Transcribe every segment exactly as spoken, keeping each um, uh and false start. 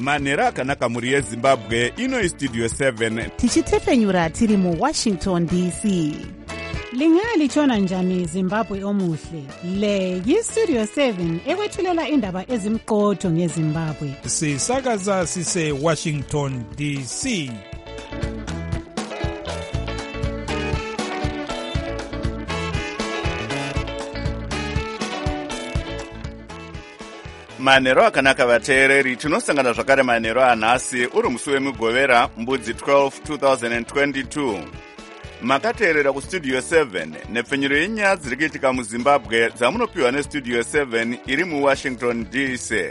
manhero akanaka mhuri yezimbabwe. Ino Studio seven tichitepfenyura tiri muwashington D C. Lingalitshona njani Zimbabwe omuhle? Le yiStudio seven ekwethulela indaba ezimqotho ngeZimbabwe. Sisakaza sise Washington D C. manhero akanaka vateereri, tinosangana zvakare manhero anhasi uri musi wemugovera mbudzi twelve twenty twenty-two. Makateerera kuStudio seven nepfenyuro yenyaya dziri kuitika muZimbabwe dzamunopiwa neStudio seven iri muWashington D C.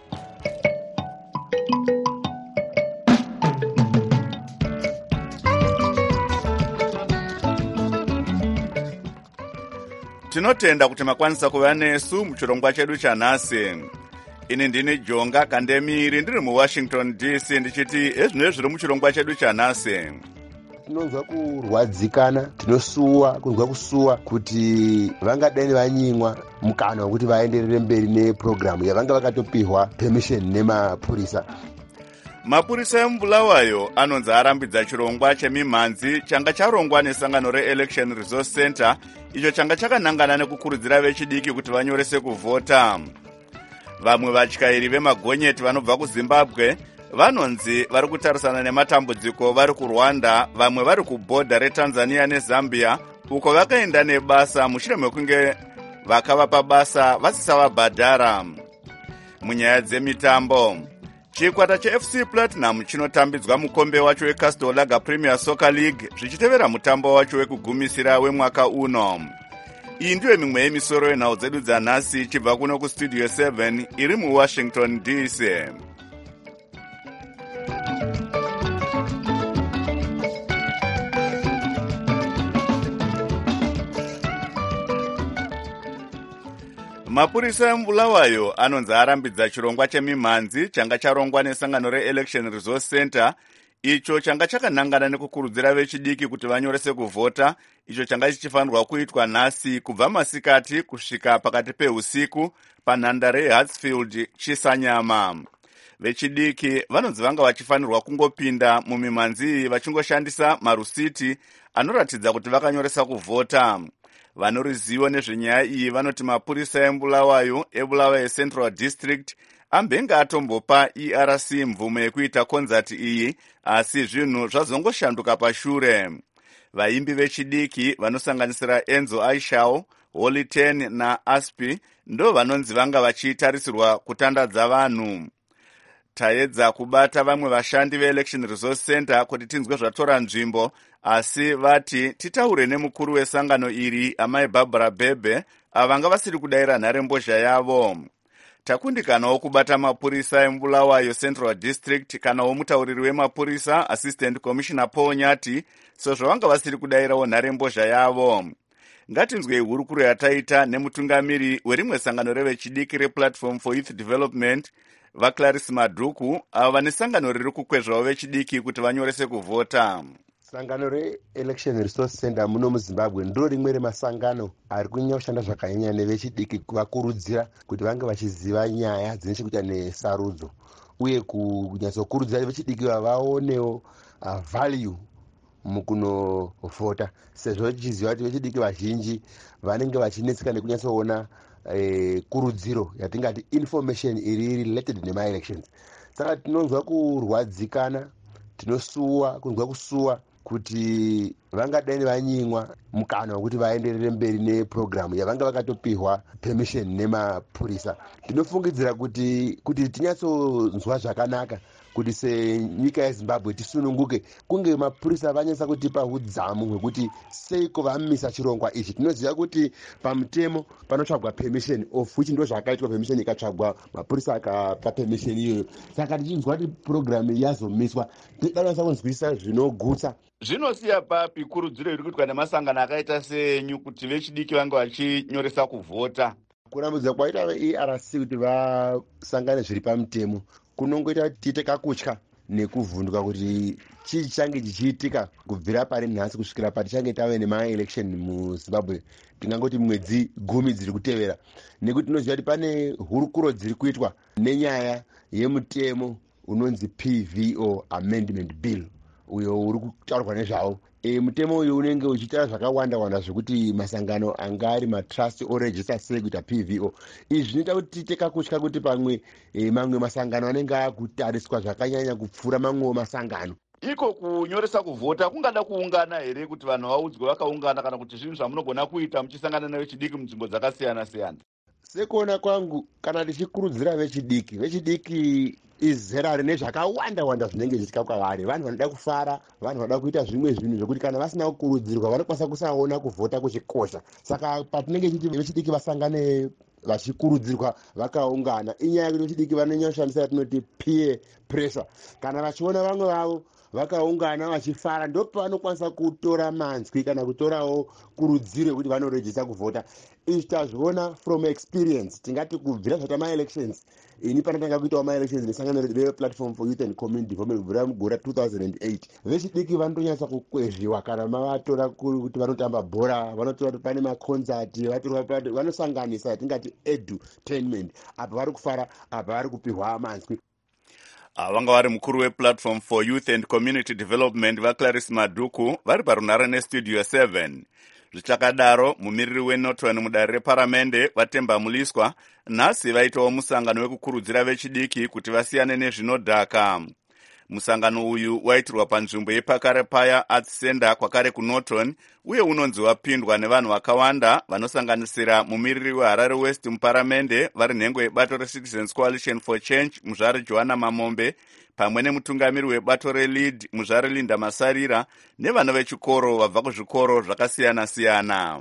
Tinotenda kuti makwanisa kuva nesu muchirongwa chedu chanhasi. Ini ndini Jonga Kandemiri ndiri muWashington D C ndichiti ezvinoi zviri muchirongwa chedu chanhasi. Tinonzwa kurwadzikana, tinosuwa, kunzwa kusuwa kuti vangadai vanyimwa mukana wekuti vaenderere mberi nepurogiramu yavanga vakatopihwa permission nemapurisa. Mapurisa eMbulawayo anonzi arambidza chirongwa chemimhanzi changa charongwa nesangano reElection Resource Center, icho changa chakanangana nekukurudzira vechidiki kuti vanyorese kuvhota. Vamwe vatyairi vemagonyeti vanobva kuZimbabwe vanonzi vari kutarisana nematambudziko vari kuRwanda, vamwe vari kubhodha reTanzania neZambia, uko vakaenda nebasa mushure mekunge vakavapa basa vasisavabhadhara. Munyaya dzemitambo, chikwata cheF C Platinum chinotambidzwa mukombe wacho weCastor Lager Premier Soccer League zvichitevera mutambo wacho wekugumisira wemwaka uno. Iyi ndiyo mimwe yemisoro yenhau dzedu dzanhasi chibva kuno kuStudio seven iri muWashington D C. Mapurisa eMbulawayo anonzi arambidza chirongwa chemimhanzi changa charongwa nesangano reElection Resource Center, icho changa chakanangana nekukurudzira vechidiki kuti vanyorese kuvhota, icho changa chichifanirwa kuitwa nhasi kubva masikati kusvika pakati peusiku panhandare yeHartsfield Chisanyama. Vechidiki vanonzi vanga vachifanirwa kungopinda mumimhanzi iyi vachingoshandisa marusiti anoratidza kuti vakanyoresa kuvhota. Vanorizivo nezvenyaya iyi vanoti mapurisa eMbulawayo eBulawayo Central District ambenge atombopa E R C mvumo yekuita konzati iyi, asi zvinhu zvazongoshanduka pashure. Vaimbi vechidiki vanosanganisira Enzo Aishao, Holy Ten naAspi ndo vanonzi vanga vachitarisirwa kutandadza vanhu. Taedza kubata vamwe vashandi veElection Resource Center kuti tinzwe zvatora nzvimbo, asi vati titaure nemukuru wesangano iri amai Barbara Bebe avanga vasiri kudaira nharembozha yavo. Takundikanawo kubata mapurisa eMbulawayo Central District kana womutauriri wemapurisa Assistant Commissioner Paul Nyati sezvo vanga vasiri kudairawo nharembozha yavo. Ngatinzwei hurukuro yataita nemutungamiri werimwe sangano revechidiki rePlatform for Youth Development vaClarice Madhuku avo vane sangano riri kukwezvawo vechidiki kuti vanyorese kuvhota. Sangano reElection Resource Center muno muZimbabwe ndo rimwe remasangano ari kunyanya kushanda zvakanyanya nevechidiki kuvakurudzira kuti vange vachiziva nyaya dzine chekuita nesarudzo uye kunyatsokurudzira vechidiki vaonewo uh, value mukunovhota, sezvo tichiziva kuti vechidiki vazhinji vanenge vachinetseka nekunyatsoona E, kurudziro yatingati information iri related nemaelections. Saka tinonzwa kurwadzikana, tinosuwa, kunzwa kusuwa kuti vangadai vanyimwa mukana wekuti vaenderere mberi nepurogiramu yavanga vakatopihwa permission nemapurisa. Tinofungidzira kuti kuti tinyatsonzwa zvakanaka kuti senyika yeZimbabwe tisununguke kunge mapurisa vanyasa kutipa udzamu hwekuti seiko vamisa chirongwa ichi. Tinoziva kuti pamutemo panotsvagwa permission, of which ndo zvakaitwa permission ikatsvagwa, mapurisa akapa permission iyoyo. Saka tichinzwa kuti program yazomiswa tinokwanisa kunzwisisa zvinogutsa. Zvinosiya papi kurudziro iri kuitwa nemasangano akaita senyu kuti vechidiki vange vachinyoresa kuvhota? Kurambudza kwaita ve-E R C kuti vasangane zviri pamutemo kunongoita tiite kakutya nekuvhunduka kuti chii change chichiitika kubvira pari nhasi kusvikira patichange tave nemaelection muZimbabwe, tingangoti mwedzi gumi dziri kutevera, nekuti tinoziva kuti pane hurukuro dziri kuitwa nenyaya yemutemo unonzi P V O amendment bill uyo uri kutaurwa nezvawo. E, mutemo uyu unenge uchitaura zvakawanda wanda zvekuti masangano anga ari matrust orejista sei kuita P V O. Izvi zvinoita kuti tikakutya kuti pamwe e, mamwe masangano anenge akutariswa zvakanyanya kupfuura mamwewo masangano. Iko kunyoresa kuvhota kungada kuungana here kuti vanhu vaudzwe vakaungana kana kuti zvinhu zvamunogona kuita muchisangana nevechidiki munzvimbo dzakasiyana siyana? Sekuona kwangu kana tichikurudzira vechidiki, vechidiki izera rine zvakawanda wanda zvinenge zvichitya kwavari. Vanhu vanoda kufara, vanhu vanoda kuita zvimwe zvinhu zvokuti kana vasina kukurudzirwa vanokwanisa kusaona kuvhota kuchikosha. Saka patinenge tichiti vechidiki vasangane vachikurudzirwa vakaungana, inyaya yekuti vechidiki vanonyanya kushandisa yatinoti peer pressure. Kana vachiona vamwe vavo vakaungana vachifara ndopavanokwanisa kutora manzwi kana kutorawo kurudziro yekuti vanorejista kuvhota. Izvi tazviona from experience. Tingati kubvira zvata ma-elections, ini panatanga kuitawo ma-elections nesangano replatform for youth and community development kubvira mugore two thousand eight, vechidiki vanotonyatsa kukwezviwa kana mavatora kuti vanotamba bhora, vanotora kuti pane makonzati, vanosanganisa yatingati edutainment, apa vari kufara, apa vari kupiwa manzwi. Vanga vari mukuru weplatform for youth and community development vaClarice Madhuku vari parunhare nestudio seven. Zvichakadaro, mumiriri weNorton mudare reparamende vaTemba Muliswa nhasi vaitawo musangano wekukurudzira vechidiki kuti vasiyane nezvinodhaka. Musangano uyu waitirwa panzvimbo yePakare Paya Arts Center kwakare kuNorton uye unonzi wapindwa nevanhu vakawanda vanosanganisira mumiriri weHarare West muparamende vari nhengo yebato reCitizens Coalition for Change muzvare Joanna Mamombe pamwe nemutungamiri webato reLead muzvare Linda Masarira nevana vechikoro vabva kuzvikoro zvakasiyana siyana.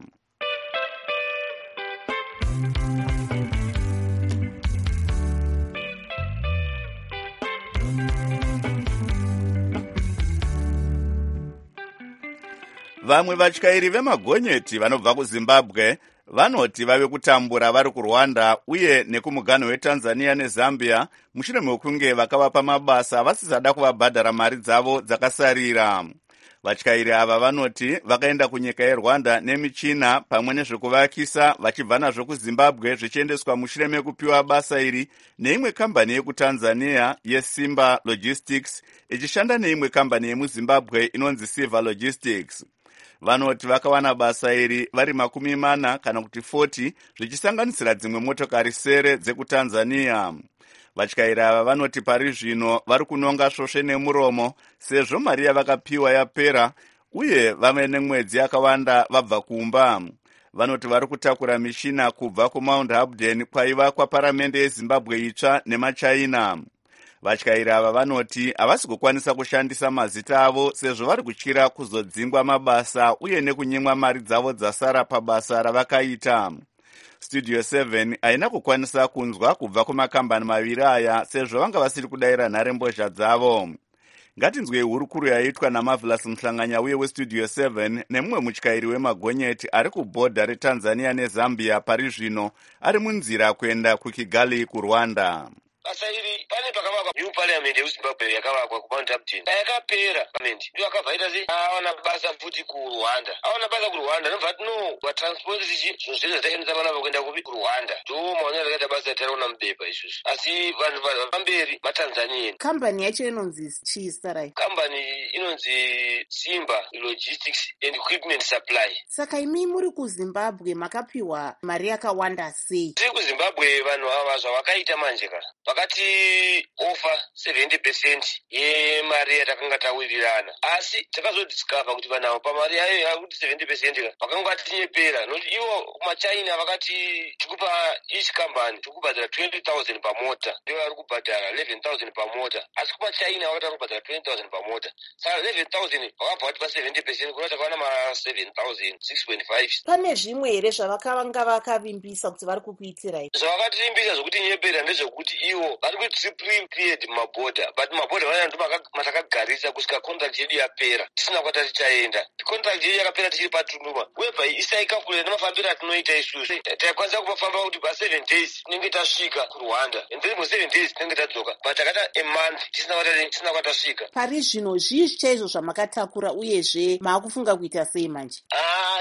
Vamwe vatyairi vemagonyeti vanobva kuZimbabwe vanoti vave kutambura vari kuRwanda uye nekumuganho weTanzania neZambia mushure mekunge vakavapa mabasa vasisada kuvabhadhara mari dzavo dzakasarira. Vatyairi ava vanoti vakaenda kunyika yeRwanda nemichina pamwe nezvekuvakisa vachibva nazvo kuZimbabwe zvichiendeswa mushure mekupiwa basa iri neimwe kambani yekuTanzania yeSimba Logistics ichishanda neimwe kambani yemuZimbabwe inonzi Silver Logistics. Vanoti vakawana basa iri vari makumi mana kana kuti forty zvichisanganisira dzimwe motokari sere dzekuTanzania. Vatyairi ava vanoti pari zvino vari kunonga svosve nemuromo sezvo mari yavakapiwa yapera uye vave nemwedzi yakawanda vabva kumba. Vanoti vari kutakura mishina kubva kuMount Habden kwaivakwa paramende yeZimbabwe itsva nemaChina. Vatyairi ava vanoti havasi kukwanisa kushandisa mazita avo sezvo vari kutyira kuzodzingwa mabasa uye nekunyimwa mari dzavo dzasara pabasa ravakaita. Studio seven haina kukwanisa kunzwa kubva kumakambani maviri aya sezvo vanga vasiri kudayira nharembozha dzavo. Ngatinzwei hurukuru yaitwa naMarvelous Muhlanganya uye weStudio seven nemumwe mutyairi wemagonyeti ari kubhodha reTanzania neZambia pari zvino ari munzira kuenda kuKigali kuRwanda. Basa iri pane pakavakwa new parliament yeZimbabwe yakavakwa kuMount Habden. Yakapera parliament ndio akabvaita sei awana basa futi kuRwanda. Awana basa kuRwanda nobva tino wa transport ichi zvinhu zvataendesa vana vakuenda kupi kuRwanda. Ndio maonero akaita basa taraona mubepa isusu. Asi vanhu vamberi maTanzania. Kambani yacho inonzi chii sarai? Kambani inonzi Simba Logistics and Equipment Supply. Saka imi muri kuZimbabwe makapiwa mari yakawanda sei? Tiri kuZimbabwe vanhu ava zvavakaita manje kana vakati offer seventy percent yemari yatakanga tawirirana, asi takazodiscover kuti vanhu ava pamari yayo yakuti seventy percent vakanga tinyepera nokuti ivo kumaChina vakati tikupa each company tikubhadhara twenty thousand pamota, ndio vari kubhadhara eleven thousand pamota, asi kumaChina vakati vari kubhadhara twenty thousand pamota. Saka eleven thousand vakabva vatipa seventy percent kuna takawana ma seven thousand six point five. Pane zvimwe here zvavakanga vakavimbisa kuti vari kukuitirai? Zvavakativimbisa zvokuti nyepera ndezvokuti ivo vari kutriple cleared mabhodha, but mabhodha vaya ndo matakagarisa kusvika contract yedu yapera tisina kwata tichaenda. Contract yedu yakapera tichiri patunduma webva isaikakulira nemafambiro atinoita isusu. Taikwanisa kupafamba kuti pa seven days tinenge tasvika kuRwanda, and then mu seven days tinenge tadzoka, but takata a month tisina kwata tisina kwata tasvika. Pari zvino zvii chaizvo zvamakatakura uyezve maakufunga kuita sei manje? Ah, isusu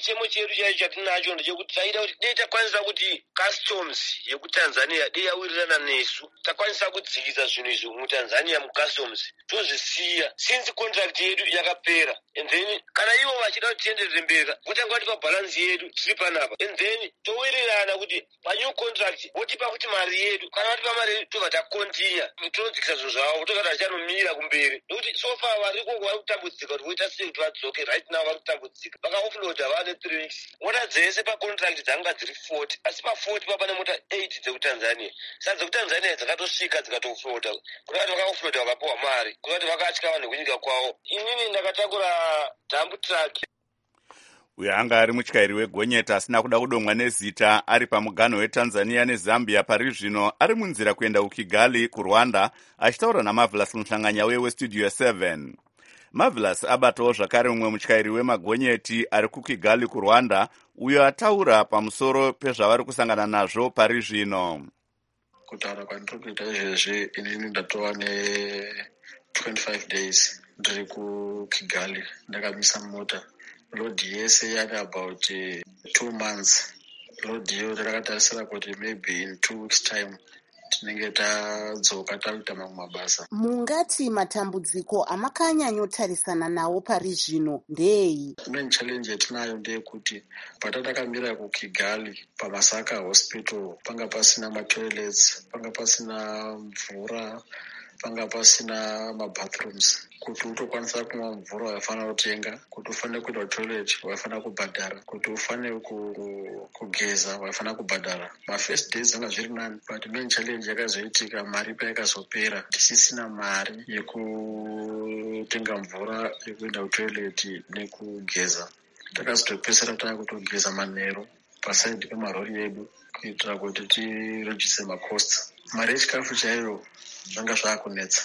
chiemo chedu chaicho chatinacho ndechekuti taida kuti dei takwanisa kuti customs yekutanzania dei yawirirana nesu takwanisa kudzikisa zvinhu izvi mutanzania mucustoms tozvisiya since contract yedu yakapera and then kana ivo vachida kuti tienderere mberi votanga vatipa bhalansi yedu tiri panapa and then towirirana kuti panew contract votipa kuti mari yedu kana vatipa mari yedu tobva takontinya tonodzikisa zvinhu zvavo tobva tachanomira kumberi nekuti sofa variko vari kutambudzika kuti voita sei kuti vadzoke right now vari kutambudzika vakaofloda vane three weeks mota dzese pacontract dzanga dziri forty asi pa-forty papane mota eight dzekutanzania saka dzekutanzania dzakatosvika dzikatofloda kuti vati vakaofloda vakapiwa mari kuti vati vakatya vanhu kunyika kwavo. Inini ndakatakura dump truck. Uyo anga ari mutyairi wegonyeti asina kuda kudomwa nezita ari pamuganho weTanzania neZambia pari zvino ari munzira kuenda kuKigali kuRwanda achitaura naMarvelous Muhlanganya weWestudio seven. Marvelous abatawo zvakare mumwe mutyairi wemagonyeti ari kuKigali kuRwanda uyo ataura pamusoro pezvavari kusangana nazvo pari zvino. Kutaura kwandiri kuita izvezvi inini ndatova ne-twenty-five days ndiri kuKigali ndakamisa mota. Lodi yese yaka about uh, two months. Lodi yo takatarisira kuti maybe in two weeks time tinenge tadzoka taita mamwe mabasa. Mungati matambudziko amakanyanyotarisana nawo pari zvino ndei? Main challenge yatinayo ndeyekuti patatakamira kuKigali paMasaka hospital panga pasina matoilets, panga pasina mvura, panga pasina mabathrooms. Kuti utokwanisa kumwa mvura waifanira kutenga, kuti ufanire kuenda kutoilet waifanira kubhadhara, kuti ufanire kugeza waifanira kubhadhara. Ma-first days zvanga zviri nani, but main challenge yakazoitika mari payakazopera tisisina mari yekutenga mvura yekuenda kutoilet nekugeza. Takazotopedzisira tava kutogeza manheru pasaidi pemarori edu kuitira kuti tirejise macosts. Mari yechikafu chaiyo zvanga zvaakunetsa.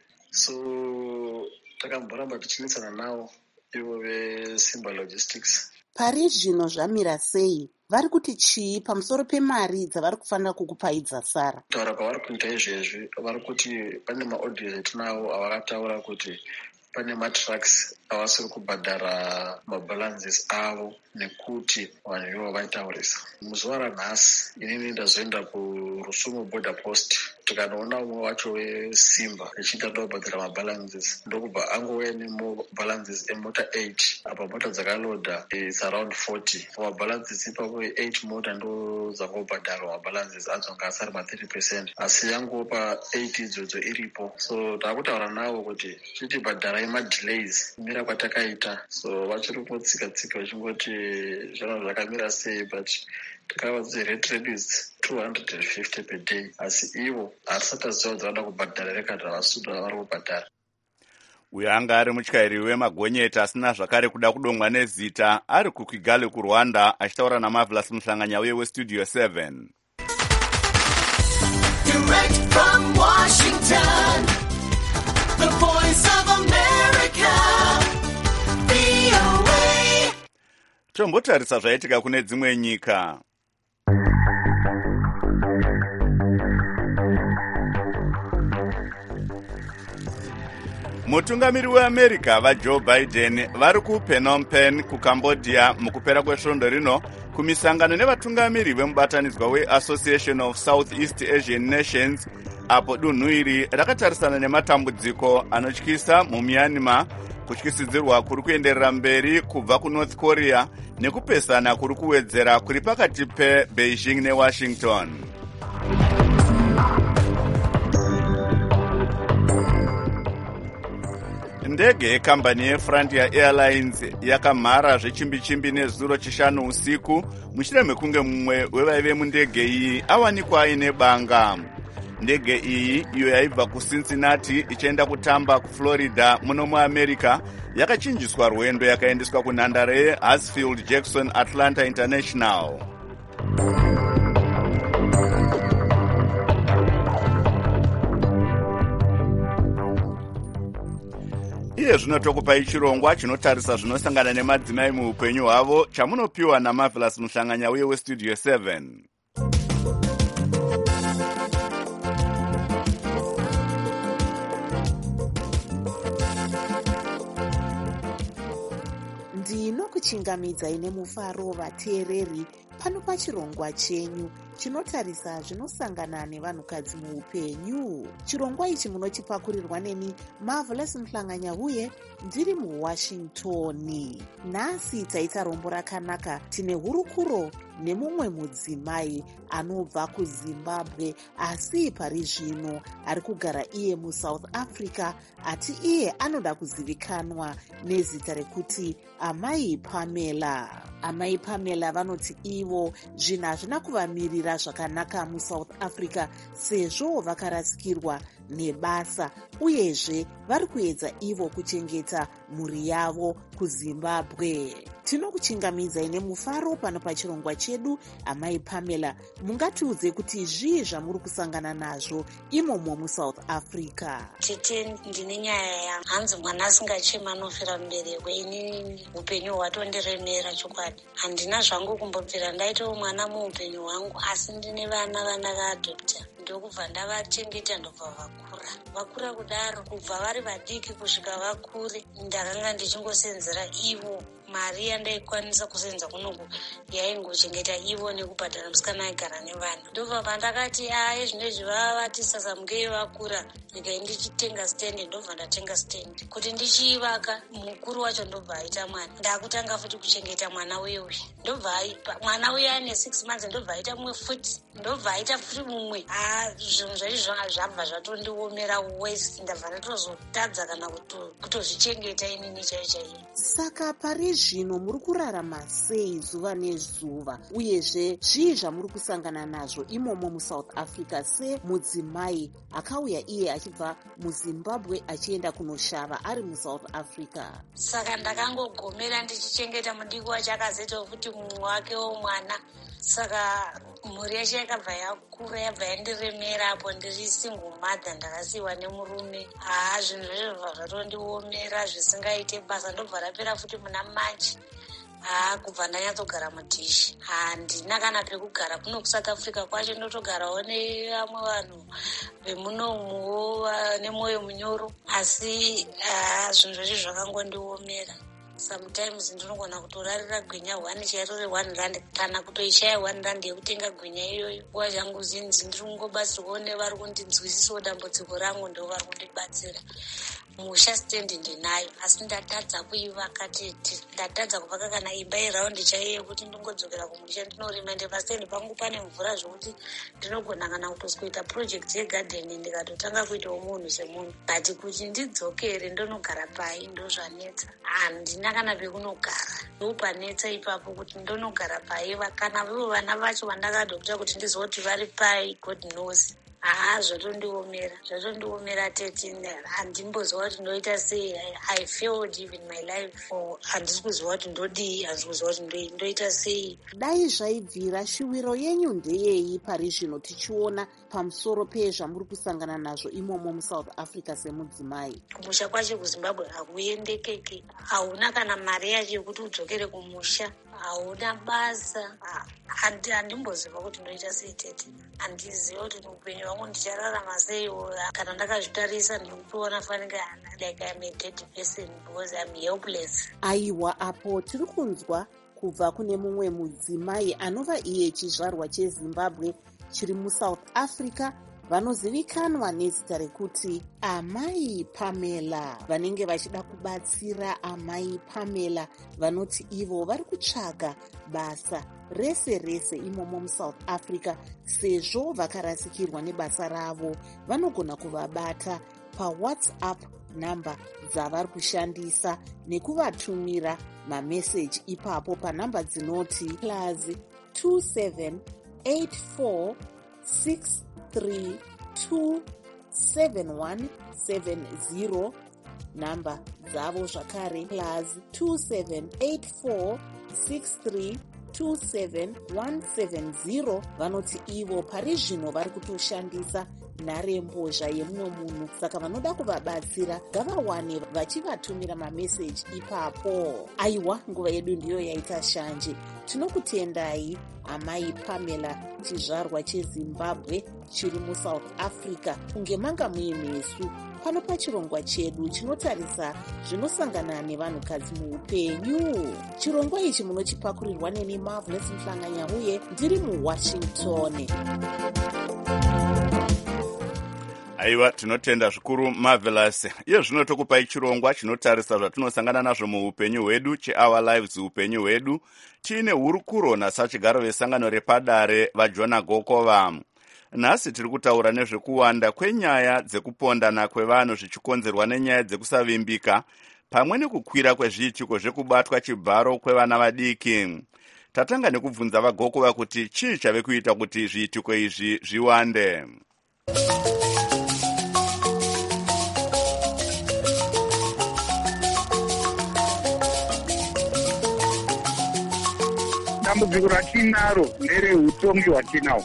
So takamboramba tichinetsana navo ivo veSimba Logistics. Pari zvino zvamira sei? Vari kuti chii pamusoro pemari dzavari kufanira kukupai dzasara? Taura kwavari kuita izvezvi vari kuti pane maaudios etinawo avakataura kuti pane matrucks avasiri kubhadhara mabalances avo nekuti vanhu ivo vaitaurisa. Muzuva ranhasi inini ndazoenda kuRusumo border post tikanoona umwe wacho weSimba echida kubhadhara mabalances ndokubva angouya nemabalances emota eight apa mota dzakaloda is around forty. Mabalances ipapo eight mota ndo dzangobhadharwa mabalances adzo anga asari ma thirty percent asi yangopa eight idzodzo iripo. So taakutaura navo kuti chitibhadharai madelays mira kwatakaita. So vachiri kutsika tsika vachingoti zvana zvakamira sei, but takavadzi rate reduced two hundred fifty per day asi ivo harisati aziva dzavada kubhadhara rekadha vasuda vari kubhadhara. Uyo anga ari mutyairi wemagonyeti asina zvakare kuda kudomwa nezita ari kuKigali kuRwanda achitaura naMarvelous Muhlanganya weWestudio seven. Direct from Washington, the voice of America, V O A. Tombotarisa zvaitika kune dzimwe nyika. Mutungamiri weAmerica vaJoe Biden vari kuPhnom Penh kuCambodia mukupera kwesvondo rino kumisangano nevatungamiri vemubatanidzwa weAssociation of Southeast Asian Nations apo dunhu iri rakatarisana nematambudziko anotyisa muMyanmar, kutyisidzirwa kuri kuenderera mberi kubva kuNorth Korea nekupesana kuri kuwedzera kuri pakati peBeijing neWashington. Ndege yekambani yeFrontier Airlines yakamhara zvechimbi-chimbi nezuro chishanu usiku mushure mekunge mumwe wevaive mundege iyi awanikwa aine banga. Ndege iyi iyo yaibva kuCincinnati ichienda kutamba kuFlorida muno muAmerica yakachinjiswa rwendo yakaendeswa kunhandare yeHansfield Jackson Atlanta International. Iye zvino tokupai chirongwa chinotarisa zvinosangana nemadzimai muupenyu hwavo chamunopiwa naMarvelous Muhlanganya weWestudio seven. ndinokuchingamidzai nemufaro vateereri pano pachirongwa chenyu chinotarisa zvinosangana nevanhukadzi muupenyu. Chirongwa ichi munochipakurirwa neni Marvelous Mhlanganyauye ndiri muWashington. Nhasi taita rombo rakanaka. Tine hurukuro nemumwe mudzimai anobva kuZimbabwe asi pari zvino ari kugara iye muSouth Africa, ati iye anoda kuzivikanwa nezita rekuti Amai Pamela. Amai Pamela vanoti ivo zvinhu hazvina kuvamirira zvakanaka muSouth Africa sezvo vakarasikirwa nebasa, uyezve vari kuedza ivo kuchengeta mhuri yavo kuZimbabwe. Tinokuchingamidzai nemufaro pano pachirongwa chedu. Amai Pamela, mungatiudze kuti zvii zvamuri kusangana nazvo imomo muSouth Africa? Tete, ndine nyaya yahanzi mwana asingachema anofira mubereko. Ini upenyu hwatondiremera chokwadi. Handina zvangu kumbobvira ndaitawo mwana muupenyu hwangu, asi ndine vana vana vaadopta. Ndokubva ndavachengeta ndobva vakura. Vakura kudaro kubva vari vadiki kusvika vakure, ndakanga ndichingosenzera ivo. Mari yandaikwanisa kusenza kunoku yaingochengeta ivo nekubhadhara musikana aigara nevana. Ndobva pandakati aye zvinezvi vavati sasamukei vakura, ndikai ndichitenga stendi. Ndobva ndatenga stendi kuti ndichiivaka. Mukuru wacho ndobva aita mwana. Ndakutanga futi kuchengeta mwana uye uye. Ndobva mwana uye ane six months ndobva aita mumwe futi. Ndobva aita futi mumwe. Ah, zvinhu zvaizvo zvabva zvatondiomera wese. Ndabva ndatozotadza kana kutozvichengeta inini chaiyo chaiyo. Saka pari zvino muri kurarama sei zuva nezuva, uyezve zvii zvamuri kusangana nazvo imomo muSouth Africa semudzimai akauya iye achibva muZimbabwe achienda kunoshava ari muSouth Africa? Saka ndakangogomera ndichichengeta mudiki wacho akazoitawo futi mumwe wake womwana. Saka mhuri yacho yakabva yakura, yabva yandiremera. Apo ndiri single mother, ndakasiyiwa nemurume. Haa, zvinhu zvezvo zvatondiomera zvisingaite basa. Ndobva rapera futi muna March. Haa, kubva ndanyatsogara mudhishi. Handina kana pekugara kuno kuSouth Africa kwacho. Ndotogarawo nevamwe vanhu vemunomuwo nemwoyo munyoro, asi zvinhu zvazvo zvakangondiomera. Sometimes ndinogona kutorarira gwinya one chaitore one rand kana kutoishaya one rand yekutenga gwinya iyoyo. Nguva zvangu zhinji ndiri kungobatsirwawo nevari kundinzwisisawo dambudziko rangu, ndo vari kundibatsira. Musha stendi ndinayo, asi ndatadza kuivaka tete. Ndatadza kuvaka kana imba iraundi chaiyo yekuti ndingodzokera kumusha ndinorima. Ndepastendi pangu pane mvura zvokuti ndinogona kana kutoskuita project yegardening ndikatotanga kuitawo munhu semunhu. But kuti ndidzokere ndonogara pai ndozvanetsa. Handina kana pekunogara. Ndopanetsa ipapo kuti ndonogara pai. Kana vivo vana vacho vandakadokta kuti ndizoti vari pai, God knows. Haa, zvatondiomera. Zvatondiomera tete. Handimboziva kuti ndoita sei. I failed even my life. Handisi kuziva kuti ndodii, handisi kuziva kuti ndoita sei. Dai zvaibvira shuviro yenyu ndeyei pari zvino tichiona pamusoro pezvamuri kusangana nazvo imomo muSouth Africa semudzimai? Kumusha kwacho kuZimbabwe hakuendekeki. Hauna kana mari yacho yekuti udzokere kumusha. Hauna basa. Handimboziva kuti ndoita sei tete. Handiziva kuti upenyu hwangu ndichararama sei. Kana ndakazvitarisa ndikutoona fanika like I'm a dead person because I'm helpless. Aiwa, apo tiri kunzwa kubva kune mumwe mudzimai anova iye chizvarwa cheZimbabwe chiri muSouth Africa, vanozivikanwa nezita rekuti Amai Pamela. Vanenge vachida kubatsira Amai Pamela vanoti ivo vari kutsvaga basa rese rese imomo muSouth Africa, sezvo vakarasikirwa nebasa ravo. Vanogona kuvabata paWhatsApp namba dzavari kushandisa nekuvatumira mameseji ipapo panhamba dzinoti plus two seven eight four six three two seven one seven zero. Namba dzavo zvakare plus two seven eight four six three two seven one seven zero. Vanoti ivo pari zvino vari kutoshandisa nharembozha yemumwe munhu, saka vanoda kuvabatsira ngavawane vachivatumira mameseji ipapo. Aiwa, nguva yedu ndiyo yaita shanje. Tinokutendai Amai Pamela, chizvarwa cheZimbabwe chiri muSouth Africa, kunge manga muimesu pano pachirongwa chedu chinotarisa zvinosangana nevanhukadzi muupenyu. Chirongwa ichi munochipakurirwa neni Marvelous Mhlanganya uye ndiri muWashington. Aiwa, tinotenda zvikuru Marvelous. Iye zvino tokupai chirongwa chinotarisa zvatinosangana nazvo muupenyu hwedu, cheOur Lives upenyu hwedu. Tiine hurukuro nasachigaro vesangano repadare vaJona Gokova. Nhasi tiri kutaura nezvekuwanda kwenyaya dzekupondana kwevanhu zvichikonzerwa nenyaya dzekusavimbika, pamwe nekukwira kwezviitiko zvekubatwa chibharo kwevana vadiki. Tatanga nekubvunza vaGokova kuti chii chave kuita kuti zviitiko izvi zviwande. Dambudziko ratinaro ndereutongi hwatinahwo.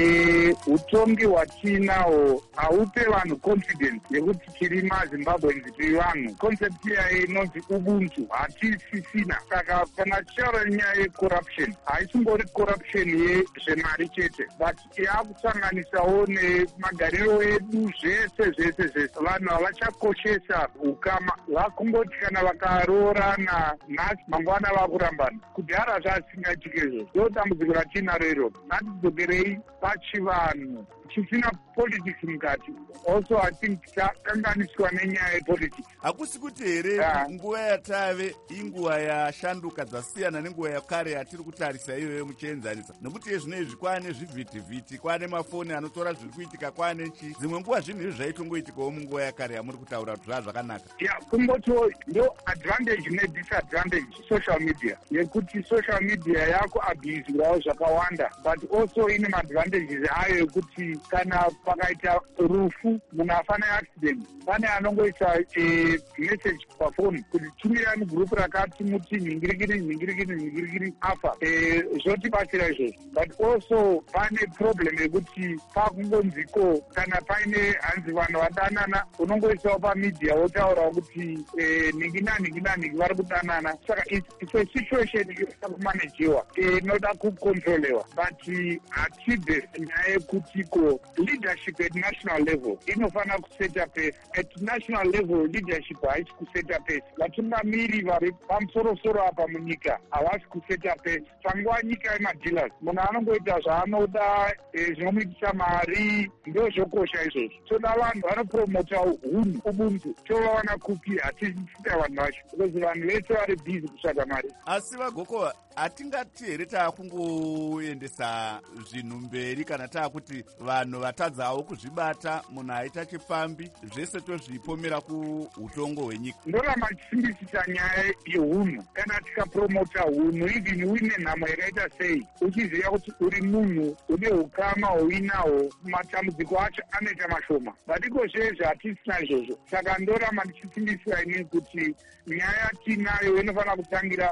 Utongi hwatinahwo haupe vanhu confidence yekuti tiri maZimbabweans tiri vanhu. Concept iyaye inonzi ubuntu hatisisina. Saka kana tichitaura nyaya yecorruption, haisimbori corruption yezvemari chete, but yakusanganisawo nemagariro edu, zvese zvese zvese. Vanhu havachakoshesa ukama, vakungoti kana vakaroorana nhasi mangwana vakurambana. Kudhara zvasingaitike izvozvo. Ndo dambudziko ratinaro iroro. Ngatidzokerei pachivanhu chisina politics mukati. Also I think takanganiswa nenyaya yepolitics. Hakusi kuti here nguva yatave inguva yashanduka dzasiyana nenguva yakare yatiri kutarisa iyoyo muchienzanisa. Nokuti ezvino izvi kwane zvivhiti-vhiti, kwane mafoni anotora zviri kuitika, kwane chi. Dzimwe nguva zvinhu izvi zvaitongoitikawo munguva yakare yamuri kutaura kuti zvaa zvakanaka. Ya, kumboto ndo advantage nedisadvantage social media. Yekuti social media yako abusirawo zvakawanda, but also ine advantages ayo yekuti kana pakaita rufu munhu afa neaccident, pane anongoisa message pafoni kuti tumirai mugrupu rakati muti nhingirikiri nhingirikiri nhingirikiri afa. Zvotibatsira izvozvo, but also pane problem yekuti pakungonziko kana paine hanzi vanhu vadanana unongoisawo pamedia wotaurawo kuti nhingina nhingina nhingi vari kudanana. Saka it's a situation inoda kumanajiwa, inoda kucontrolewa, but hatibve nyaya yekutiko leadership at national level inofana kuseta pace. At national level leadership haisi kuseta pace. Vatungamiri vari pamusoro-soro apa munyika havasi kuseta pace. Panguva nyika yemadealers, munhu anongoita zvaanoda, zvinomuitisa mari, ndo zvokosha izvozvo. Toda vanhu vanopromota hunhu, ubuntu. Tovawana kupi hatisita vanhu vacho, because vanhu vese vari busy kutsvaga mari. Asi vaGokova, hatingati here taakungoendesa zvinhu mberi kana taakuti vanhu vatadzawo kuzvibata, munhu aita chipfambi, zvese tozvipomera kuutongo hwenyika. Ndoramba tichimbisisa nyaya yehunhu. Kana tikapromota hunhu, even uine nhamo yakaita sei, uchiziva kuti uri munhu une ukama hwauinahwo, matambudziko acho anoita mashoma. Badiko zvezvo hatisina izvozvo. Saka ndoramba tichisimbisira inini kuti nyaya tinayo inofanira kutangira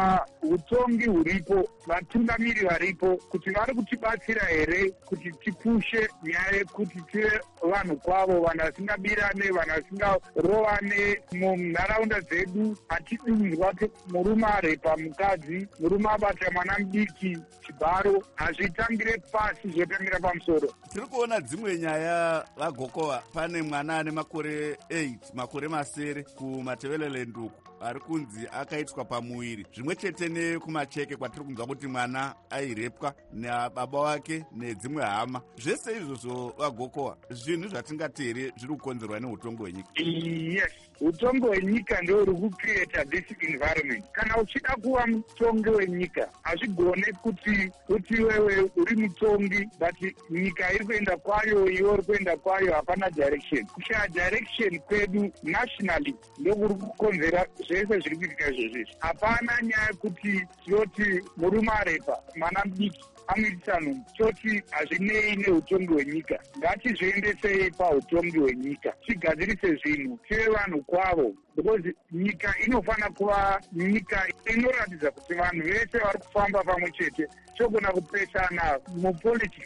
pautongi huripo, vatungamiri varipo, kuti vari kutibatsira here kuti tipushe nyaya yekuti tive vanhu kwavo, vanhu vasingabirane, vanhu vasingarovane munharaunda dzedu. Hatidunzwa murume arepa mukadzi, murume abata mwana mudiki chibharo. Hazvitangire pasi, zvotangira pamusoro. Tiri kuona dzimwe nyaya vaGokova. Pane mwana ane makore eight, makore masere kumatevele nduku, ari kunzi akaitwa pamuwiri, zvimwe chete nekumacheke kwatiri kunzwa kuti mwana airepwa nababa wake nedzimwe hama. Zvese izvozvo vaGokova zvinhu zvatingati here zviri kukonzerwa neutongo hwenyika. Yes, utongo hwenyika ndio uri kucreata this environment. Kana uchida kuva mutongi wenyika, hazvigone kuti kuti wewe uri mutongi but nyika iri kuenda kwayo, iwe uri kuenda kwayo, hapana direction. Kushaya direction kwedu nationally ndio kuri kukonzera zvese zviri kuitika izvozvo. Hapana nyaya kuti tinoti murume arepa mwana mudiki amuitisa nhumbu, toti hazvinei neutongi hwenyika. Ngatizviendesei pautongi hwenyika, tigadzirise zvinhu, tive vanhu kwavo, because nyika inofana kuva nyika inoratidza kuti vanhu vese vari kufamba pamwe chete, togona kupesana mupolitics,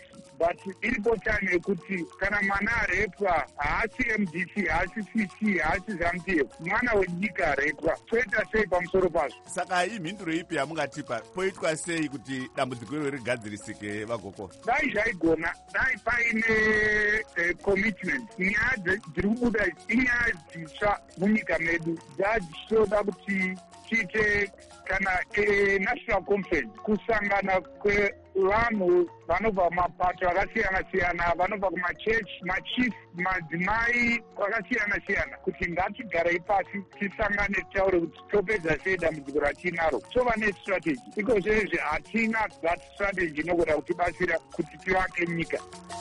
but iripo time yekuti kana mwana arepwa haasi M D C, haasi C C, haasi ZANU-P F, mwana wenyika arepwa. Toita sei pamusoro pazvo? Saka imhinduro ipi yamungatipa? Poitwa sei kuti dambudziko iro rigadzirisike vaGoko? Dai zvaigona, dai paine eh, commitment. Nyaya dziri kubuda inyaya dzitsva munyika medu dzadzichitoda kuti tiite kana eh, national conference, kusangana kwevanhu vanobva kumapato akasiyana-siyana, vanobva kumachechi, machief, madzimai akasiyana-siyana, kuti ngatigarei pasi tisangane titaure kuti topedza sei dambudziko ratinaro. Tova nestrategy. Iko zvezve hatina that strategy inogona kutibatsira kuti tivake nyika.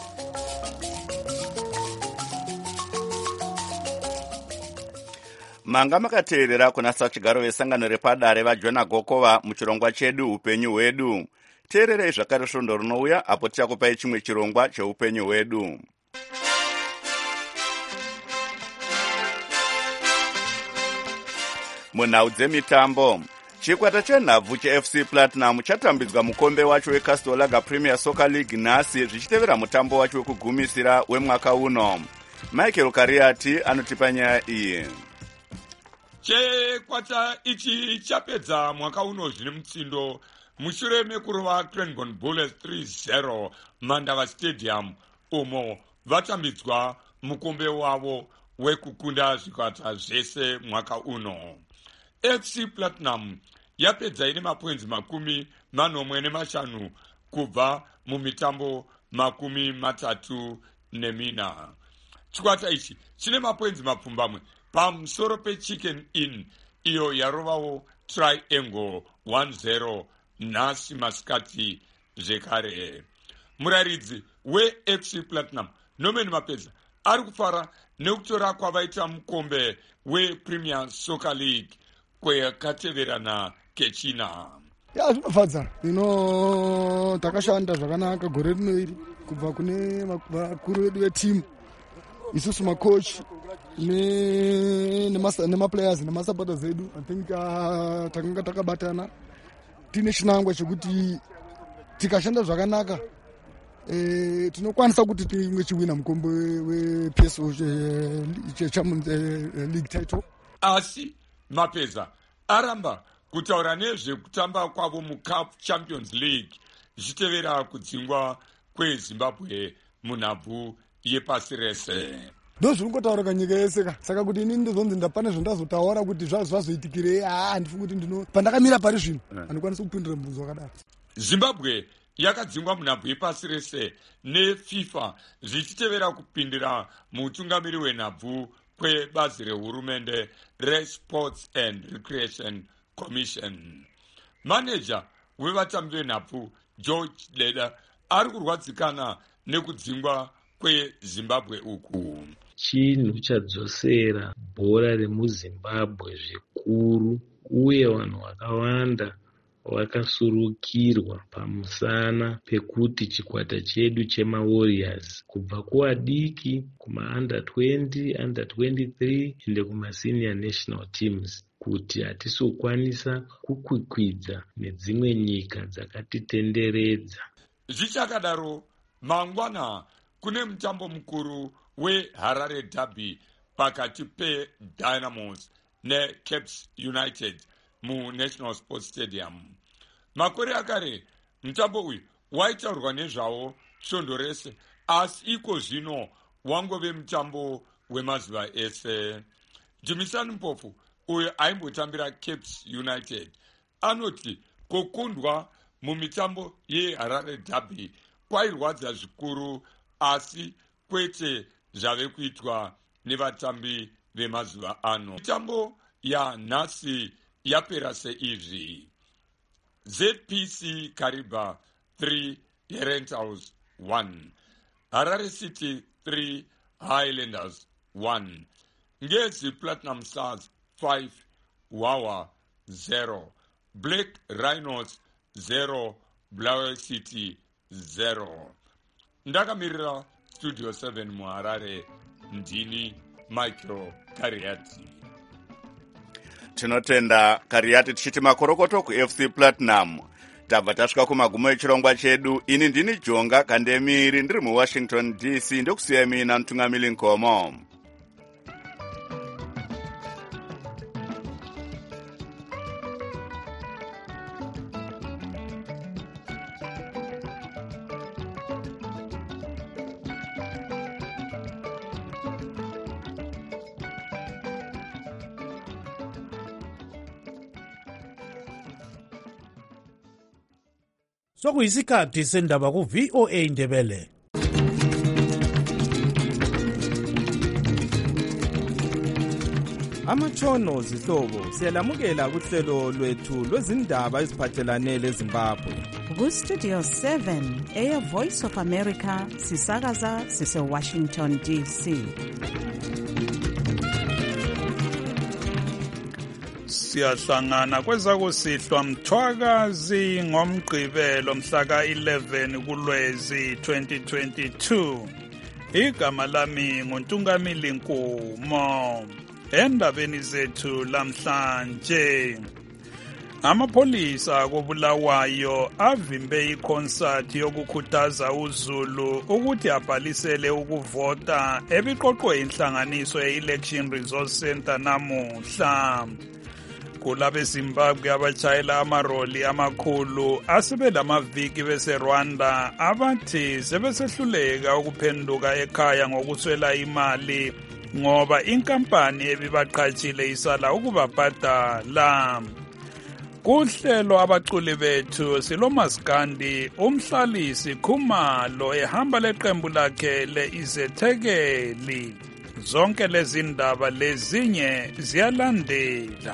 Manga makateerera kunasa chigaro vesangano repadare vaJona Gokova muchirongwa chedu upenyu hwedu. Teererei zvakare svondo rinouya apo tichakupai chimwe chirongwa cheupenyu hwedu. Munhau dzemitambo, chikwata chenhabvu cheF C Platinum chatambidzwa mukombe wacho weCastor Lager Premier Soccer League nhasi zvichitevera mutambo wacho wekugumisira wemwaka uno. Michael Kariati anotipa nyaya iyi. Chikwata ichi chapedza mwaka uno zvine mutsindo mushure mekurova Cranbourne Bullets three zero Mandava Stadium, umo vatambidzwa mukombe wavo wekukunda zvikwata zvese mwaka uno. F C Platinum yapedza ine mapoints makumi manomwe nemashanu kubva mumitambo makumi matatu nemina. Chikwata ichi chine mapoints mapfumbamwe pamusoro peChicken Inn iyo yarovawo Triangle one zero nhasi masikati zvekare. Muraridzi weF C Platinum Norman Mapedza ari kufara nekutora kwavaita mukombe wePremier Soccer League kwekateverana kechina. Ya zvinofadza. Ino takashanda zvakanaka gore rino iri kubva kune vakuru vedu vetimu, isusu makochi ne nemaplayers nemasupporters edu. I think uh, takanga takabatana tine chinangwa chekuti tikashanda zvakanaka eh tinokwanisa kuti timwe chiwina mukombe weP S O Champions League title. Asi Mapedza aramba kutaura nezvekutamba kwavo muCAF Champions League zvichitevera kudzingwa kweZimbabwe munhabvu yepasi rese. Ndo zvinongotaurika nyika yese ka. Saka kuti inini ndizonzi ndapane zvendazotaura kuti zvazoitikire ah ndifunga kuti ndino pandakamira pari zvino andikwanisa kupindura mubvunzo wakadaro. Zimbabwe yakadzingwa munhabvu yepasi rese neFIFA zvichitevera kupindira mutungamiri wenhabvu kwebazi rehurumende reSports and Recreation Commission. Manager wevatambi venhabvu George Leder ari kurwadzikana nekudzingwa kweZimbabwe uku. Chinhu chadzosera bhora remuZimbabwe zvikuru uye vanhu vakawanda vakasurukirwa pamusana pekuti chikwata chedu chemaWarriors kubva kuadiki kuma-under twenty, under twenty-three ende kuma-senior national teams kuti hatisokwanisa kukwikwidza nedzimwe nyika dzakatitenderedza. Zvichakadaro mangwana kune mutambo mukuru weHarare Derby pakati peDynamos neCaps United muNational Sports Stadium. Makore akare mutambo uyu waitaurwa nezvawo svondo rese, asi iko zvino wangove mutambo wemazuva ese. Jimisani Mpofu uyo aimbotambira Caps United anoti kukundwa mumitambo yeHarare Derby kwairwadza zvikuru, asi kwete zvave kuitwa nevatambi vemazuva ano. Mitambo yanhasi yapera seizvi: Z P C Kariba three, Herentals one, Harare City three, Highlanders one, Ngezi Platinum Stars five, Wawa zero, Black Rhinos zero, Blaue City zero. Ndakamirira Studio seven muHarare, ndini Michael Kariati. Tinotenda Kariati tichiti makorokoto kuF C Platinum. tabva tasvika kumagumo echirongwa chedu. Ini ndini Jonga Kandemiri ndiri muWashington D C ndokusiya mina Mtungamili Nkomo. Sokuyisikhathi sendaba ku V O A Ndebele. Amatshono zihlobo siyalamukela kuhlelo lwethu lwezindaba eziphathelane leZimbabwe. Ku-Studio seven, Air Voice of America, sisakaza sise-Washington D C. Siyahlangana kwezakusihlwa mthwakazi ngomgqibelo mhla ka eleven kuLwezi twenty twenty-two. Igama lami nguNtungamili Nkomo. Endabeni zethu lamhlanje, amapholisa koBulawayo avimbe ikhonsati yokukhuthaza uZulu ukuthi abhalisele ukuvota ebiqoqwe inhlanganiso ye-Election Resource Center namuhla. Kulabe Zimbabwe abatshayela amaroli amakhulu asebelamaviki bese Rwanda abathi sebesehluleka ukuphenduka ekhaya ngokuswela imali ngoba inkampani ebibaqhatshile isala ukubabhadala. Kuhlelo abaculi bethu silomaskandi umhlalisi Khumalo ehamba leqembu lakhe le-Izethekeli. Zonke lezi ndaba lezinye ziyalandela.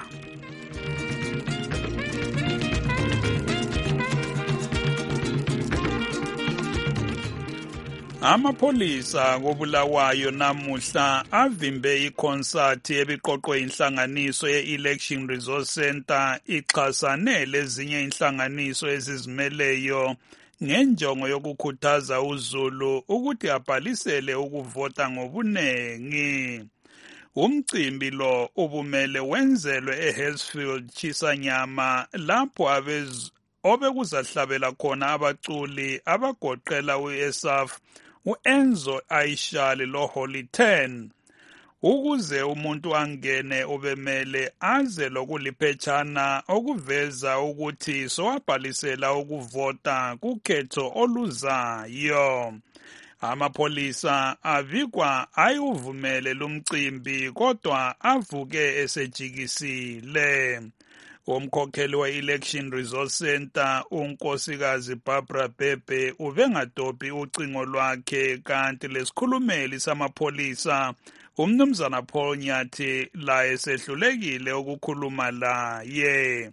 Amapholisa koBulawayo namuhla avimbe ikhonsati ebiqoqwe inhlanganiso ye-Election Resource Center ixhasane lezinye inhlanganiso ezizimeleyo ngenjongo yokukhuthaza uZulu ukuthi abhalisele ukuvota ngobunengi. Umcimbi lo ubumele wenzelwe eHillsfield Chisanyama lapho abez obekuzahlabela khona abaculi abagoqela u-Esaf, u-Enzo Aishali lo-Holy Ten. Ukuze umuntu angene obemele aze lokuliphetshana okuveza ukuthi sowabhalisela ukuvota kukhetho oluzayo. Amapholisa avikwa ayuvumele lumcimbi kodwa avuke esejikisile. Umkhokheli we-Election Resource Center unkosikazi Barbara Bebe ubengadobhi ucingo lwakhe kanti lesikhulumeli samapholisa umnumzana Paul Nyathi laye sehlulekile ukukhuluma laye.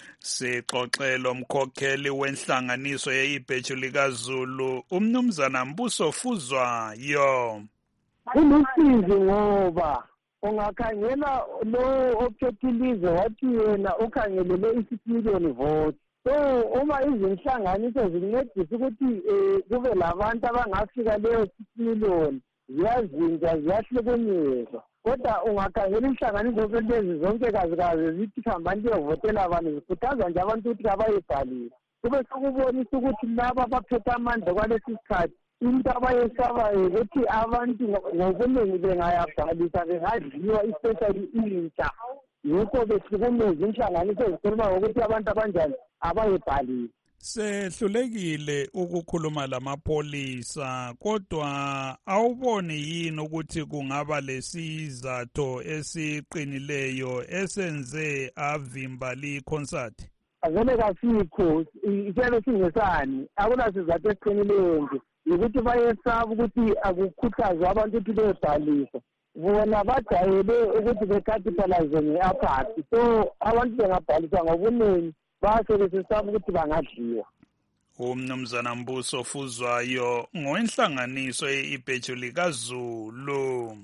Sixoxele umkhokheli wenhlanganiso ye-Ibheju likaZulu umnumzana Mbuso Fuzwayo. Kulusizi ngoba ungakhangela lo ophetilize wathi yena ukhangelele isix million votes. So uma izinhlanganiso zincedisa ukuthi kube labantu abangafika leyo six million ziyazinja ziyahlukunyezwa. Kodwa ungakhangela inhlanganiso lezi zonke kazikazi zithi hambani liyovotela abantu zikhuthaza nje abantu ukuthi abayibhalile. Kube sokubonisa ukuthi laba baphethe amandla kwalesi sikhathi into abayesabayo ukuthi abantu ngobuningi bengayabhalisa bengadliwa especially intsha. Yikho behlukumeza inhlanganiso ezikhuluma ngokuthi abantu abanjani abayibhalile. Sehlulekile ukukhuluma lamapholisa kodwa awuboni yini ukuthi kungaba lesizathu esiqinileyo esenze avimba likhonsati? Azele kasikho isebe singesani akunasizathu esiqinileyo nje ukuthi bayesaba ukuthi akukhuthazwa abantu ukuthi bebhalise. Bona bajayele ukuthi becapitalize nge-apathy, so abantu bengabhalisa ngobuningi base besesaba ukuthi bangadliwa. Umnumzana Mbuso Fuzwayo ngowenhlanganiso ye-Ibheju likaZulu.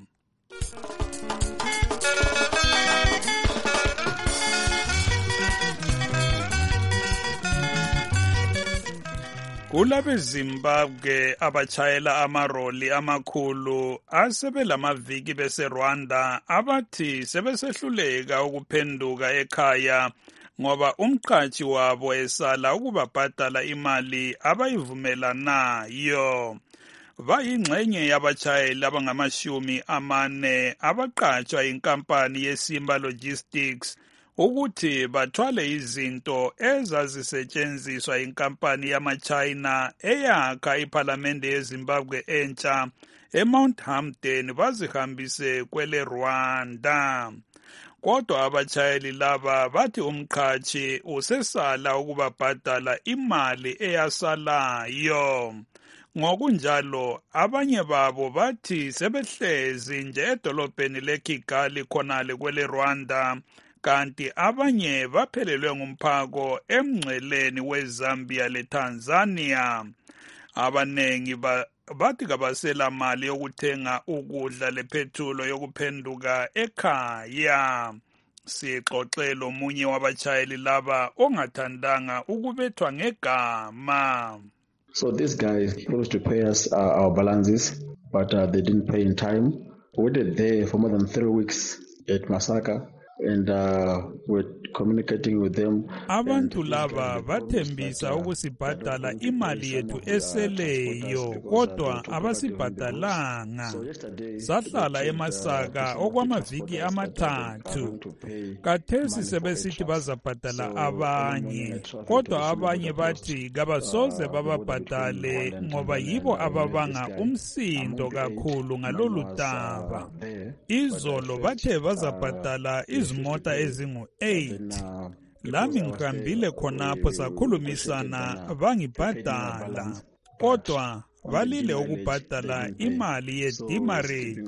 Kulabe Zimbabwe abatshayela amaroli amakhulu asebelamaviki bese Rwanda abathi sebesehluleka ukuphenduka ekhaya ngoba umqhashi wabo esala ukubabhadala imali abayivumelanayo. Bayingxenye yabatshayeli abangamashumi amane abaqatshwa inkampani yeSimba Logistics ukuthi bathwale izinto ezazisetshenziswa inkampani yama-China eyakha iphalamende yeZimbabwe entsha eMount Hampden bazihambise kwele Rwanda. Kodwa abatshayeli laba bathi umqhashi usesala ukubabhadala imali eyasalayo. Ngokunjalo abanye babo bathi sebehlezi nje edolobheni leKigali khonale kwele Rwanda, kanti abanye baphelelwe ngumphako emngceleni weZambia leTanzania. Abanengi ba bathi kabasela mali yokuthenga ukudla lephethulo yokuphenduka ekhaya. Sixoxele omunye wabatshayeli laba ongathandanga ukubethwa ngegama. So these guys promised to pay us uh, our balances, but uh, they didn't pay in time. We waited there for more than three weeks at Masaka, and uh, we're communicating with them. Abantu laba bathembisa ukusibhadala imali yethu eseleyo, kodwa abasibhadalanga. Sahlala eMasaka okwamaviki amathathu. Kathesi sebesithi bazabhadala abanye, kodwa abanye bathi kabasoze bababhadale ngoba yibo ababanga umsindo kakhulu ngalolu daba. Izolo bathe bazabhadala izimota ezingu eight. Lami ngihambile khonapho sakhulumisana bangibhadala, kodwa balile ukubhadala imali ye-demarage.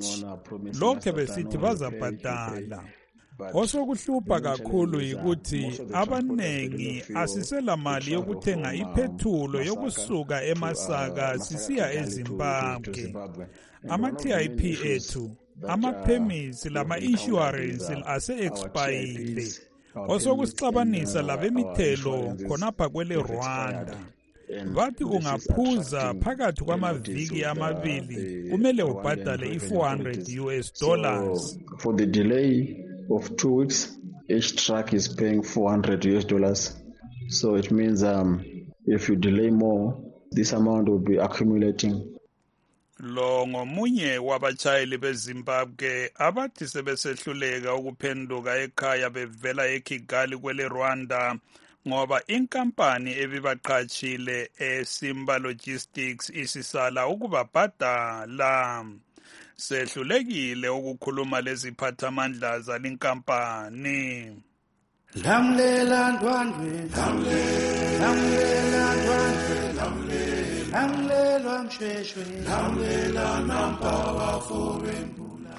Lokho besithi bazabhadala. Osokuhlupha kakhulu yikuthi abanengi asisela mali yokuthenga iphethulo yokusuka eMasaka sisiya eZimbabwe. Ama-T I P ethu, ama-permits lama-insurance ase-expayile. Osokusixabanisa labemithelo khonapha kwele Rwanda. Bathi ungaphuza phakathi kwamaviki amabili kumele ubhadale i-four hundred U S dollars. For the delay of two weeks, each truck is paying four hundred U S dollars. So it means um, if you delay more, this amount will be accumulating. Lo ngomunye wabatshayeli beZimbabwe abathi sebesehluleka ukuphenduka ekhaya bevela eKigali kwele Rwanda ngoba inkampani ebibaqhatshile eSimba Logistics isisala ukubabhadala. Sehlulekile ukukhuluma leziphathamandla zalinkampani. Lamlela ndwandwe, lamlela ndwandwe, lamlela mshweshwe, lamlela nampawa forembula.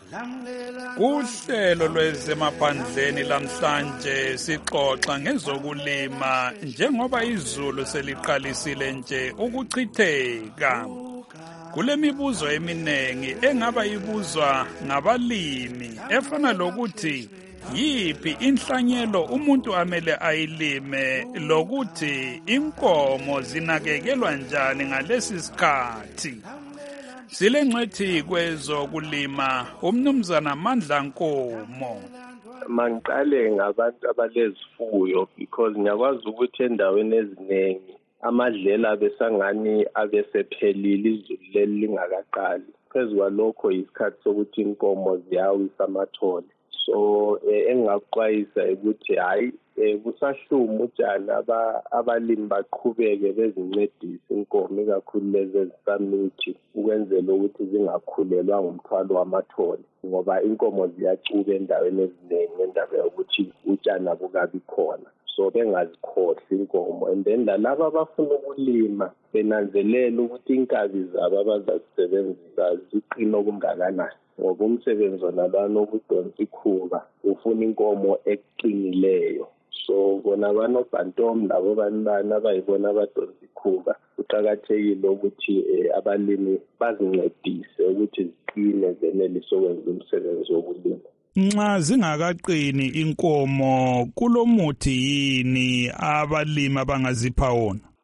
Uhlelo lwezemaphandleni lamhlanje sixoxa ngezokulima njengoba izulu seliqalisile nje ukuchitheka. Kule mibuzo eminengi engaba ibuzwa ngabalimi efana lokuthi yiphi inhlanyelo umuntu amele ayilime lokuthi inkomo zinakekelwa njani ngalesi sikhathi. Sile ngcethi kwezokulima umnumzana Mandla Nkomo. Mangiqale ngabantu abalezifuyo because ngiyakwazi ukuthi endaweni eziningi amadlela besangani abesephelile izulu leli lingakaqali. Phezu kwalokho isikhathi sokuthi inkomo ziyawisa amathole. So engakuxwayisa ukuthi hayi kusahluma utshani abalimi baqhubeke bezincedisa inkomo ikakhulu lezi ezisamithi ukwenzela ukuthi zingakhulelwa ngumthwalo wamathole ngoba inkomo ziyacuba endaweni eziningi endaba yokuthi utshani abukabi khona. So bengazikhohli inkomo, and then laba abafuna ukulima benanzelela ukuthi inkabi zabo abazazisebenzisa ziqina okungakanani ngoba umsebenzi onalwana okudonsa ikhuba ufuna inkomo eqinileyo. So bona banobhantom labo banibani abayibona abadonsa ikhuba kuqakathekile ukuthi abalimi bazincedise ukuthi ziqine zenelise ukwenza umsebenzi wokulima. Nxa zingakaqini inkomo kulomuthi yini abalimi abangazipha wona?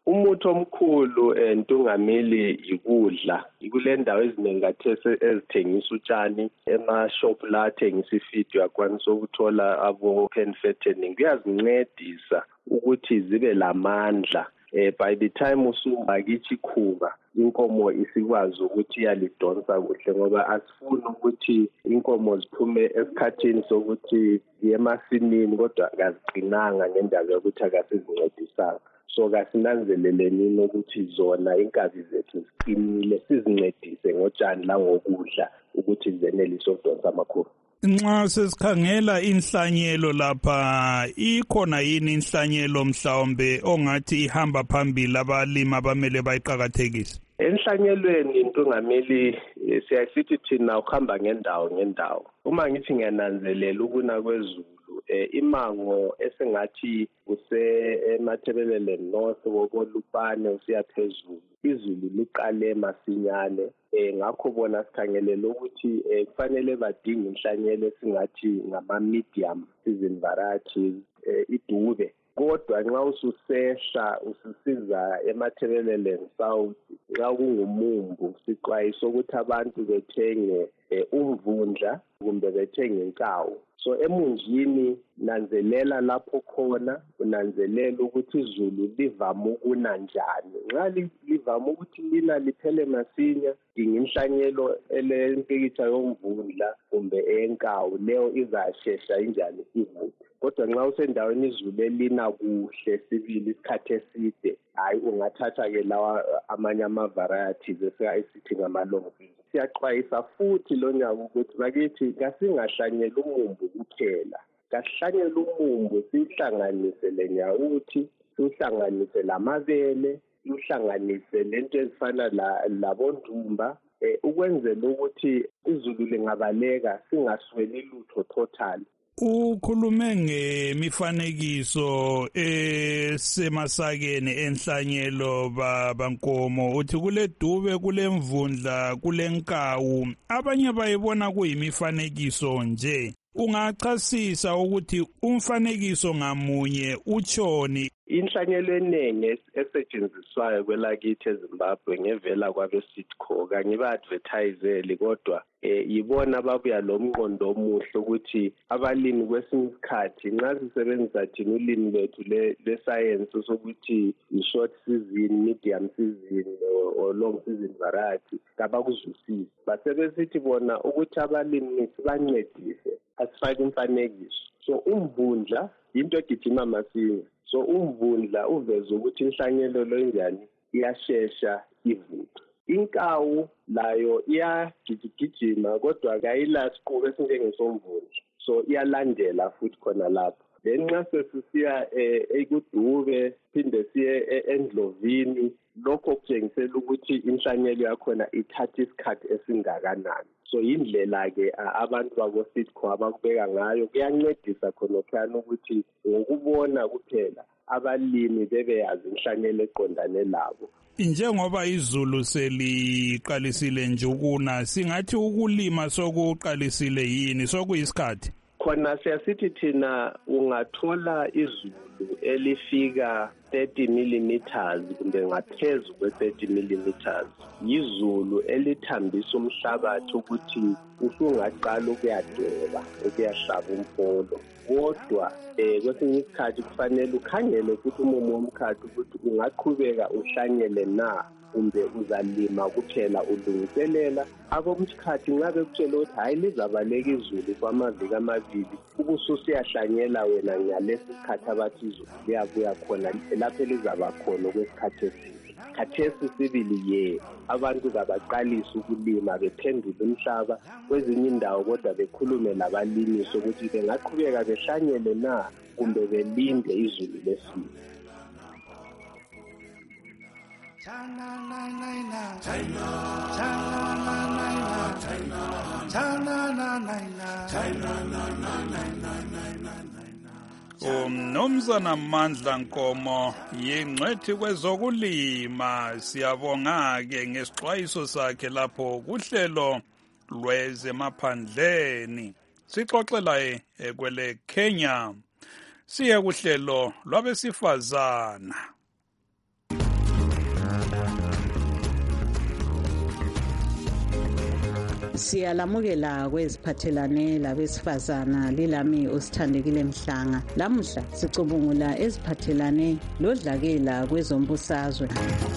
umuthi omkhulu entungamili yikudla. Kule ndawo eziningi kathese ezithengisa utshani ema-shop la athengisa ifeed uyakwanisa ukuthola abo-open fattening. Kuyazincedisa ukuthi zibe lamandla. Eh, by the time usumbakithi ikhuba inkomo isikwazi ukuthi iyalidonsa kuhle ngoba asifuni ukuthi inkomo ziphume esikhathini sokuthi ziye emasimini kodwa akaziqinanga ngendaba yokuthi akasizincedisanga. So kasinanzeleleni ukuthi zona inkabi zethu ziqinile, sizincedise ngotshani la ngokudla ukuthi zenelise ukudonsa amakhuba. Nxa sesikhangela inhlanyelo lapha, ikhona yini inhlanyelo mhlawumbe ongathi ihamba phambili abalimi abamele bayiqakathekise? Enhlanyelweni intungameli siyasithi thina ukuhamba ngendawo ngendawo. Uma ngithi ngiyananzelela ukuna kwezulu, eh, imango esengathi kuse emathebelele north kokolupane usiya phezulu, izulu liqale masinyane. Eh, ngakho bona sikhangelela ukuthi eh, kufanele badinge inhlanyelo esingathi ngama-medium season varieties, eh, idube. Kodwa nxa ususehla ususiza emathebeleleni south, nxa kungumumbu sixwayisa ukuthi abantu bethenge eh, umvundla kumbe bethenge inkawu. So emunjini nanzelela lapho khona, unanzelela ukuthi izulu livama ukuna njani. Nxa livama ukuthi lina liphele masinya, dinga inhlanyelo elempikitsha yomvundla kumbe enkawu, leyo izashesha injani ivuthwe. Kodwa nxa usendaweni izulu elina kuhle sibili isikhathi eside, hayi ungathatha-ke lawa amanye ama-varieties esithi ngama-long season. Siyaxwayisa futhi lo nyaka ukuthi bakithi kasingahlanyeli umumbu kuphela, kasihlanyele umumbu sihlanganise le nyawuthi, sihlanganise lamabele, sihlanganise lento ezifana labondumba, eh, ukwenzela ukuthi izulu lingabaleka singasweli lutho total. Ukhulume ngemifanekiso esemasakeni enhlanyelo bankomo, uthi kule dube, kule mvundla, kule nkawu, abanye bayibona kuyimifanekiso nje. Ungachasisa ukuthi umfanekiso ngamunye utshoni? Inhlanyelo eningi esetshenziswayo kwelakithi eZimbabwe ngevela kwabe-Sitco, kangiba-advertiseli kodwa eh, yibona babuya lo mqondo omuhle ukuthi abalimi kwesinye isikhathi nxa sisebenzisa thina ulimi lwethu le-science sokuthi i-short season, medium season or long season variety, kabakuzwisisi. Basebesithi bona ukuthi abalimi sibancedise asifake imfanekiso. So umvundla into egijima masinya. So umvundla uveza ukuthi inhlanyelo lo njani iyashesha ivuthwe. Inkawu layo iyagijigijima kodwa kayila siqubu esinjengesomvundla. So iyalandela futhi khona lapho. Then nxa sesisiya ekudube phinde siye endlovini, lokho kutshengisela ukuthi inhlanyelo yakhona ithatha isikhathi esingakanani. So indlela-ke abantu bako-Sitco abakubeka ngayo kuyancedisa khonophana ukuthi ngokubona kuphela abalimi bebeyazi inhlanyelo eqondane labo. Njengoba izulu seliqalisile nje ukuna, singathi ukulima sokuqalisile yini, sokuyisikhathi? Khona siyasithi thina ungathola izulu elifika thirty millimeters kumbe ngaphezu kwe-thirty millimeters. Yizulu elithambisa umhlabathi ukuthi usungaqala ukuyadweba, ukuyahlaba umfolo. Kodwa eh kwesinye isikhathi kufanele ukhangele futhi umumo womkhathi ukuthi ungaqhubeka uhlanyele na kumbe uzalima kuphela ulungiselela abomkhathi nxa bekutshela ukuthi hayi lizabaleka izulu kwamaviki amabili ubususiyahlanyela wena ngalesi sikhathi abathi izulu liyabuya khona lapho elizaba khona kwesikhathi eside. Khathesi sibili ye abantu kabaqalisa ukulima bephendula umhlaba kwezinye indawo kodwa bekhulume labalimi sokuthi bengaqhubeka behlanyele na kumbe belinde izulu lesibili. Umnumzana Mandla Nkomo yingcwethi kwezokulima. Siyabonga-ke ngesixwayiso sakhe lapho kuhlelo lwezemaphandleni. Sixoxela kwele Kenya. Siye kuhlelo lwabesifazana. Siyalamukela kweziphathelane labesifazana lilami osithandekile Mhlanga. Lamuhla sicubungula eziphathelane lodlakela kwezombusazwe.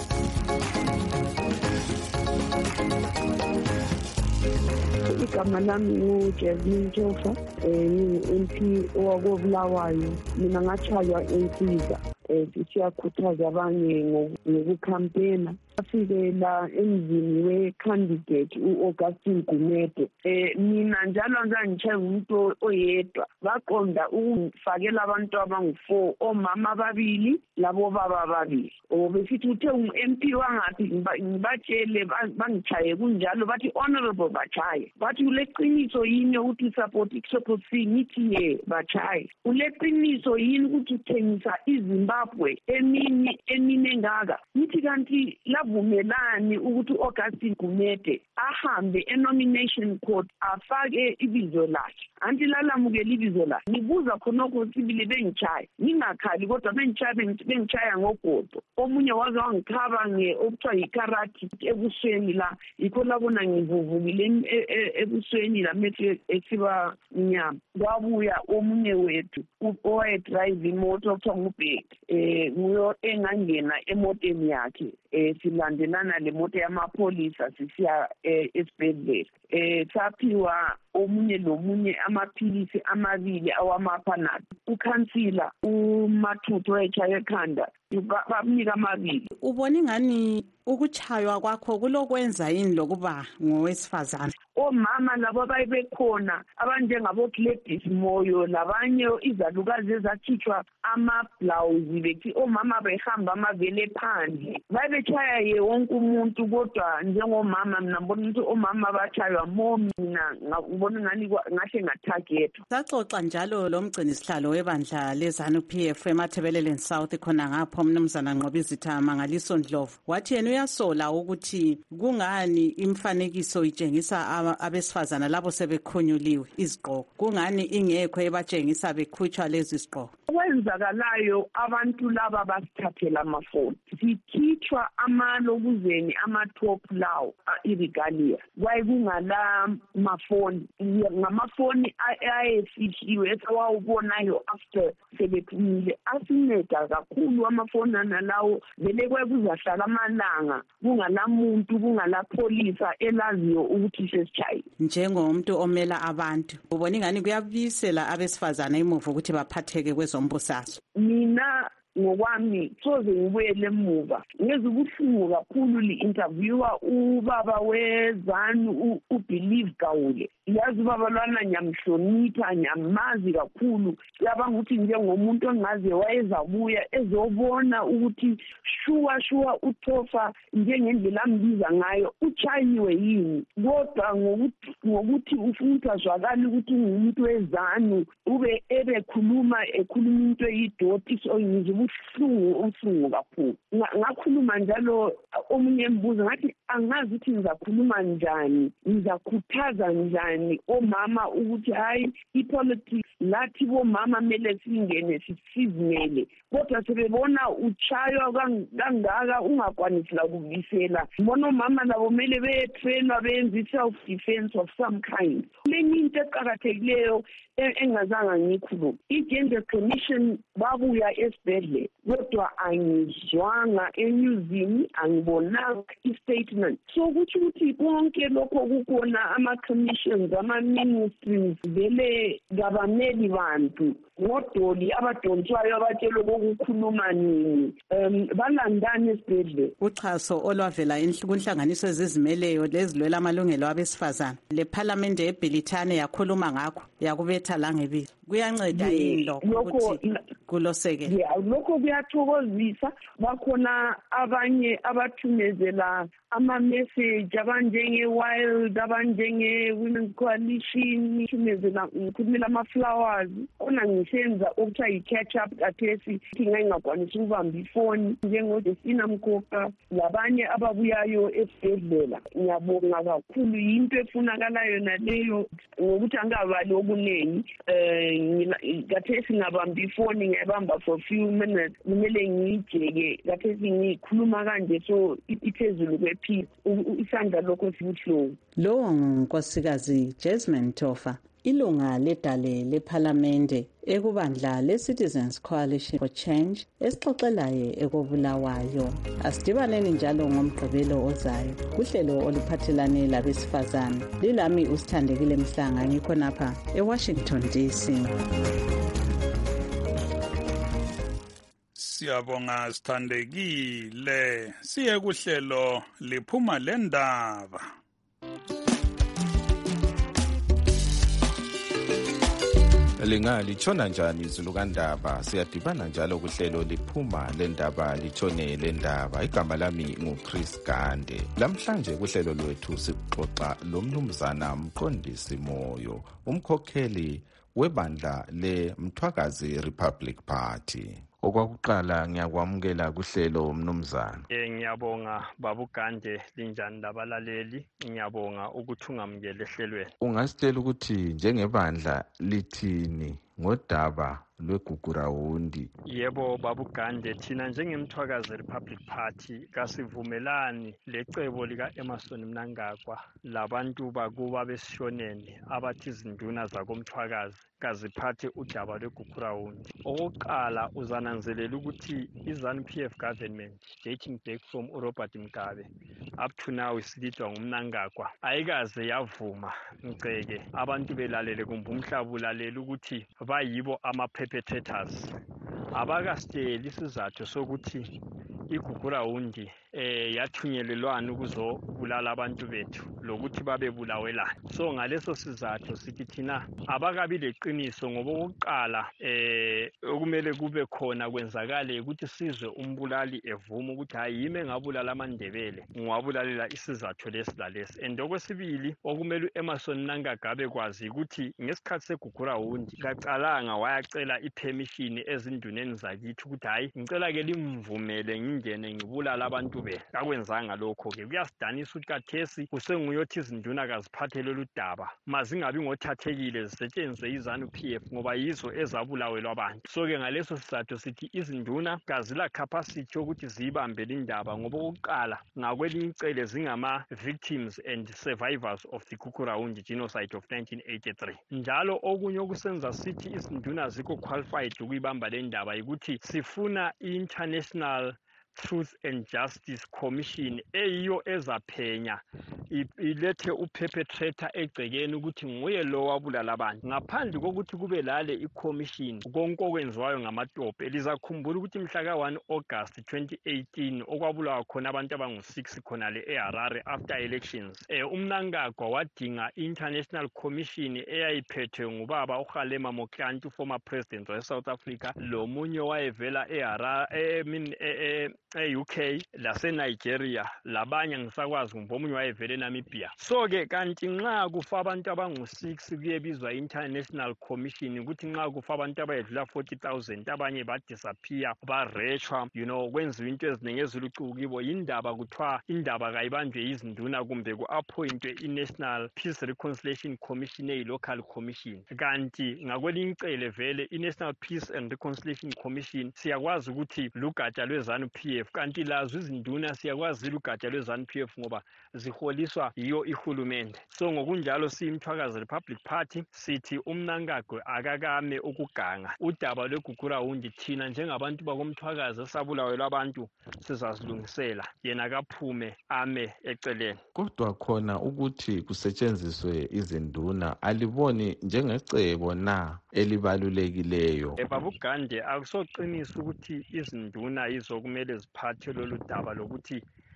Igama lami nguJasmine Jofa, ngingu-M P owakobulawayo. Mina ngatshaywa insizwa siyakhuthaza abanye ngokukhampena. Afike la emzini we-candidate u-Augustine Gumede. Eh mina njalo ngangitshe umuntu oyedwa baqonda ukufakela abantu abangu-four, omama ababili labo baba ababili. Obesithi uthe u-M P wangathi ngibatshele bangichaye kunjalo bathi honorable bachaye. Bathi uleqiniso yini ukuthi support iSopotsi ngithi ye bachaye. Uleqiniso yini ukuthi uthengisa iZimbabwe emini emini engaka. Ngithi kanti vumelani ukuthi uAugustine Gumede ahambe enomination court afake ibizo lakhe. Anti lalamukela ibizo lakhe. Nibuza khonoko sibili bengichaya. Ningakhali kodwa bengichaya bengichaya ngogodo. Omunye waze wangikhaba nge okuthiwa yikarati ebusweni la. Yikho labona ngivuvukile ebusweni la methi esiba mnyama. Kwabuya omunye wethu owaye drive imoto okuthiwa ngubheki. Eh nguyo engangena emoteni yakhe. Eh silandelana le moto yamapholisa sisiya esibhedlela. Eh saphiwa omunye lomunye amaphilisi amabili awamapanado. Ukhansila uMathuthu echaya ekhanda bamnika amabili. Ubona ngani ukuchaywa kwakho kulokwenza yini lokuba ngowesifazana? Omama labo bayibekhona abanjengabo Gladys Moyo labanye izalukazi ezakhitshwa ama-blouse bethi omama behamba amavele phandle. Bayebechaya ye wonke umuntu kodwa njengomama mina ngibona ukuthi omama bachaywa mo mina ngibona ngani ngahle ngatarget. Saxoxa njalo lo mgcini sihlalo webandla lezanu P F eMathebeleleni South khona ngapho umnumzana Nqobizitha Mangaliso Ndlovu. Wathi yena uyasola ukuthi kungani imfanekiso itshengisa abesifazana labo sebekhonyuliwe izigqoko. Kungani ingekho ebatshengisa bekhutshwa lezi zigqoko. Okwenzakalayo abantu laba basithathela amafoni. Sikhitshwa amalokuzeni ama-top lawo irigalia. Kwaye kungala mafoni. Ngamafoni ayefihliwe esawawubonayo after sebephumile. Asinceda kakhulu amafoni analawo vele kwekuzahlala amalanga kungalamuntu kungalapholisa elaziyo ukuthi sesichayi. Njengomuntu omela abantu ubona ingani kuyabisela abesifazana emuva ukuthi baphatheke kwezombusazwe. Mina ngokwami soze ngibuyele emuva ngeze ubuhlungu kakhulu li-interviewer ubaba wezanu uBelieve Gawule. Yazi ubaba lwana nyamhlonipha nyamazi kakhulu. Yabanga ukuthi njengomuntu ongaze wayezabuya ezobona ukuthi shuwa shuwa uThofa njengendlela ambiza ngayo uchayiwe yini. Kodwa ngokuthi ngokuthi ufuna azwakala ukuthi umuntu wezanu ube ebekhuluma ekhuluma into eyidoti so ngize ubuhlungu ubuhlungu kakhulu. Ngakhuluma njalo omunye embuzo ngathi angazi ukuthi ngizakhuluma njani ngizakhuthaza njani omama ukuthi hayi ipolitics lathi bomama mele singene sizimele kodwa sebebona uchaywa kangaka ungakwanisi la kubisela. Bona omama labo mele betrainwa benze self defense of some kind. Lenye into eqhakathekileyo engazanga ngikhuluma i-Gender Commission babuya esibhedlela kodwa angizwanga enyuzini angibonanga i-statement. So kuthi ukuthi konke lokho kukhona ama-commissions ama-ministries vele ngabameli bantu ngodoli abadonswayo abatshelo kokukhuluma nini um balandane esibhedlela. Uchaso olwavela kunhlanganiso ezizimeleyo lezilwela amalungelo abesifazana le parliament eBrithani yakhuluma ngakho yakubetha la ngebili kuyanceda yini lokho ukuthi kulosekele? Lokho kuyathokozisa. Bakhona abanye abathumezela ama-message abanjenge-Wild abanjenge-Women Coalition thumezela ngikhulumela ama-flowers khona senza okuthiwa yi-catch up kathesi ngingayingakwanisi ukubamba ifoni njengodesina Mkoka labanye ababuyayo esibhedlela. Ngiyabonga kakhulu, yinto efunakalayo naleyo ngokuthi angabali okuningi. um kathesi ngabamba ifoni ngiyabamba for few minutes kumele ngiyijeke kathesi ngikhuluma kanje so iphezulu kwephisi isandla lokho sibuhlungu. Lowo ngunkosikazi Jasmine Tofa, ilunga ledale lephalamende ekubandla le-Citizens Coalition for Change esixoxelayo ekobulawayo. Asidibaneni njalo ngomgqibelo ozayo kuhlelo oluphathelane labesifazane. Lilami uSithandekile Mhlanga, ngikhonapha eWashington D C. Siyabonga Sithandekile. Siye kuhlelo liphuma lendaba. Linga njani izulu kandaba? Siyadibana njalo kuhlelo liphuma lendaba litshone lendaba. Igama lami nguChris Gande. Lamhlanje kuhlelo lwethu sixoxa lomnumzana Mqondisi Moyo, umkhokheli webandla leMthwakazi Republic Party. Okwakuqala ngiyakwamukela kuhlelo mnumzana. Eh ngiyabonga Babu Gande, linjani labalaleli? Ngiyabonga ukuthi ungamukele ehlelweni. Ungasitshela ukuthi njengebandla lithini ngodaba lweGugurawundi? Yebo Babu Gande, thina njengeMthwakazi Republic Party kasivumelani lecebo lika Emmerson Mnangagwa labantu bakuba besishonene abathi izinduna zakoMthwakazi kaziphathe udaba lweGugurawundi. Okokuqala uzananzelela ukuthi iZANU P F government dating back from uRobert Mugabe up to now isilidwa nguMnangagwa ayikaze yavuma ngceke abantu belalele kumbe umhlaba ulalela ukuthi bayibo ama perpetrators. Abakasitsheli isizathu sokuthi iGugurawundi eh yathunyelelwana ukuzobulala abantu bethu lokuthi babebulawelana. So ngaleso sizathu sithi thina abakabi leqiniso ngoba okokuqala eh okumele kube khona kwenzakale ukuthi sizwe umbulali evuma ukuthi hayi yime ngabulala amandebele ngiwabulalela isizathu lesilalesi. And okwesibili okumele uEmmerson Mnangagwa bekwazi ukuthi ngesikhathi seGugurawundi kacalanga wayacela ipermission ezinduneni zakithi ukuthi hayi ngicela ke limvumele ngingene ngibulala abantu be. Akwenzanga lokho ke kuyasidanisa ukuthi kathesi usenguyothi izinduna kaziphathele ludaba mazingabi ngothathekile zisetshenzwe iZANU P F ngoba yizo ezabulawelwa abantu. So ke ngaleso sizathu sithi izinduna kazila capacity ukuthi zibambe indaba ngoba okokuqala ngakwelinye icele zingama victims and survivors of the Gugurawundi genocide of nineteen eighty-three. Njalo okunye okusenza sithi izinduna zikho qualified ukuyibamba le ndaba ukuthi sifuna international Truth and Justice Commission eyiyo ezaphenya ilethe uperpetrator egcekeni ukuthi nguye lo wabulala abantu. Ngaphandle kokuthi kube lale iCommission konke okwenziwayo ngamatope elizakhumbula ukuthi mhla ka one August twenty eighteen okwabulawa khona abantu abangu six khona le eHarare after elections. Eh uMnangagwa wadinga international commission eyayiphethwe ngubaba uKgalema Motlanthe former president wa South Africa lo munye wayevela eHarare I mean eh e-U K lase-Nigeria labanye ngisakwazi kumbe omunye wayevele eNamibia. So ke kanti nxa kufa abantu abangu six kuyebizwa international commission ukuthi nxa kufa abantu abayedlula forty thousand abanye badisappear barechwa you know kwenziwa into eziningi ezilucuku kibo yindaba kuthiwa indaba kayibanjwe izinduna kumbe ku-appointwe i-National Peace Reconciliation Commission eyi-local commission. Kanti ngakwelinye icele vele i-National Peace and Reconciliation Commission siyakwazi ukuthi lugatsha lweZANU P F kanti lazo izinduna siyakwazi lugatsha lweZANU P F ngoba ziholiswa yiyo ihulumende. So ngokunjalo siyiMthwakazi Republic Party sithi uMnangagwa akakame ukuganga udaba lweGugurawundi thina njengabantu bakoMthwakazi esabulawelwa abantu sizazilungisela yena kaphume ame eceleni. Kodwa khona ukuthi kusetshenziswe izinduna aliboni njengecebo na elibalulekileyo? Babu Gande akusoqinisa ukuthi izinduna yizo kumele ziphathe lolu daba lokuthi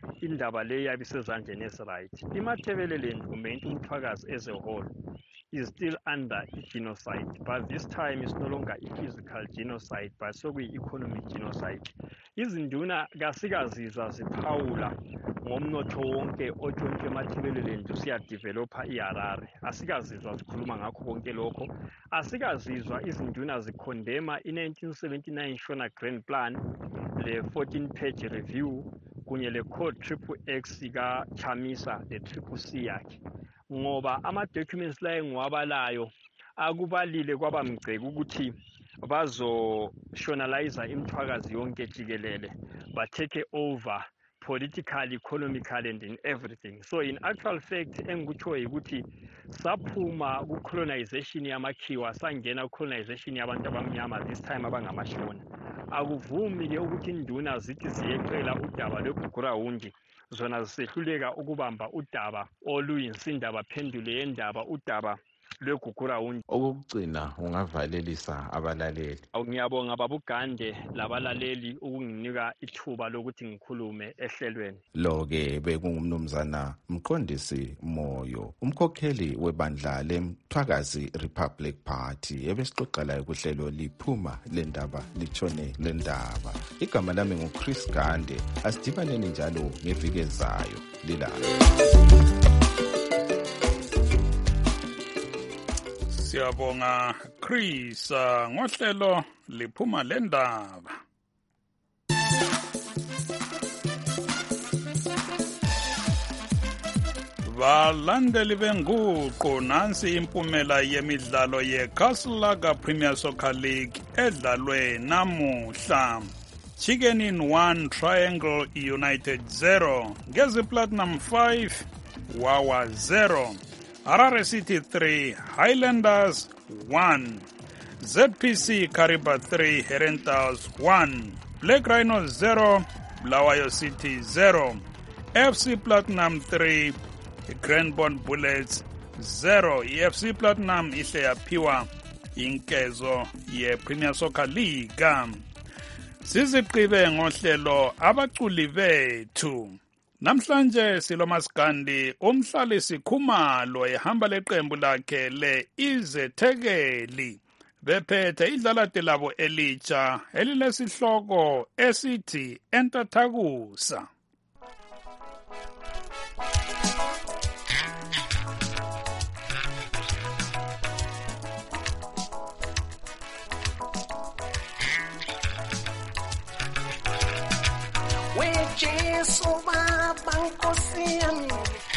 indaba le yabe isezandleni ezi-right. iMatabeleland uMenti uMthwakazi as a whole is still under genocide, but this time it's no longer a physical genocide, but sokuyi-economic genocide. Izinduna kasikazizwa ziphawula ngomnotho wonke otshontshe eMatabeleland usiyadevelopha iHarare. Asikazizwa zikhuluma ngakho konke lokho. Asikazizwa izinduna zikhondema i-nineteen seventy-nine Shona Grand Plan, le fourteen page review kunye le code triple X ka Chamisa le triple C yakhe. Ngoba ama-documents la engiwabalayo akubalile kwabamgceke ukuthi bazoshonalize iMthwakazi yonke jikelele, ba-take over politically, economically and in everything. So in actual fact engikutsho yikuthi saphuma ku-colonization yamakhiwa sangena ku-colonization yabantu abamnyama, this time abangamashona. Akuvumi-ke ukuthi induna zithi ziyecela udaba lweBugurawundi zona zisehluleka ukubamba udaba oluyinsinda baphendule yendaba udaba lweGugurawundi. Okugcina ungavalelisa abalaleli. Ngiyabonga babugande labalaleli ukunginika ithuba lokuthi ngikhulume ehlelweni. Lo-ke bekungumnumzana Mqondisi Moyo, umkhokheli webandla leMthwakazi Republic Party, ebesixoxela kuhlelo liphuma lendaba litshone lendaba. Igama lami nguChris Gande. Asidibaneni njalo ngeviki ezayo lilala. Siyabonga Chris ngohlelo liphuma lendaba. Balandeli benguqu nansi impumela yemidlalo yeCastle Premier Soccer League edlalwe namuhla. Chicken in one, Triangle United zero, Gezi Platinum five, Wawa zero. Harare City three, Highlanders one, Z P C Kariba three, Herentals one, Black Rhinos zero, Bulawayo City zero, F C Platinum three, Grandbond Bullets zero. F C Platinum ihle yaphiwa inkezo ye-Premier Soccer League. Siziqibe ngohlelo abaculi bethu. Namhlanje Silo Maskandi umhlalisi Khumalo ehamba leqembu lakhe le Izethekeli bephethe idlalate labo elitsha elilesihloko esithi Entathakusa. Jesu Baba Nkosi yami,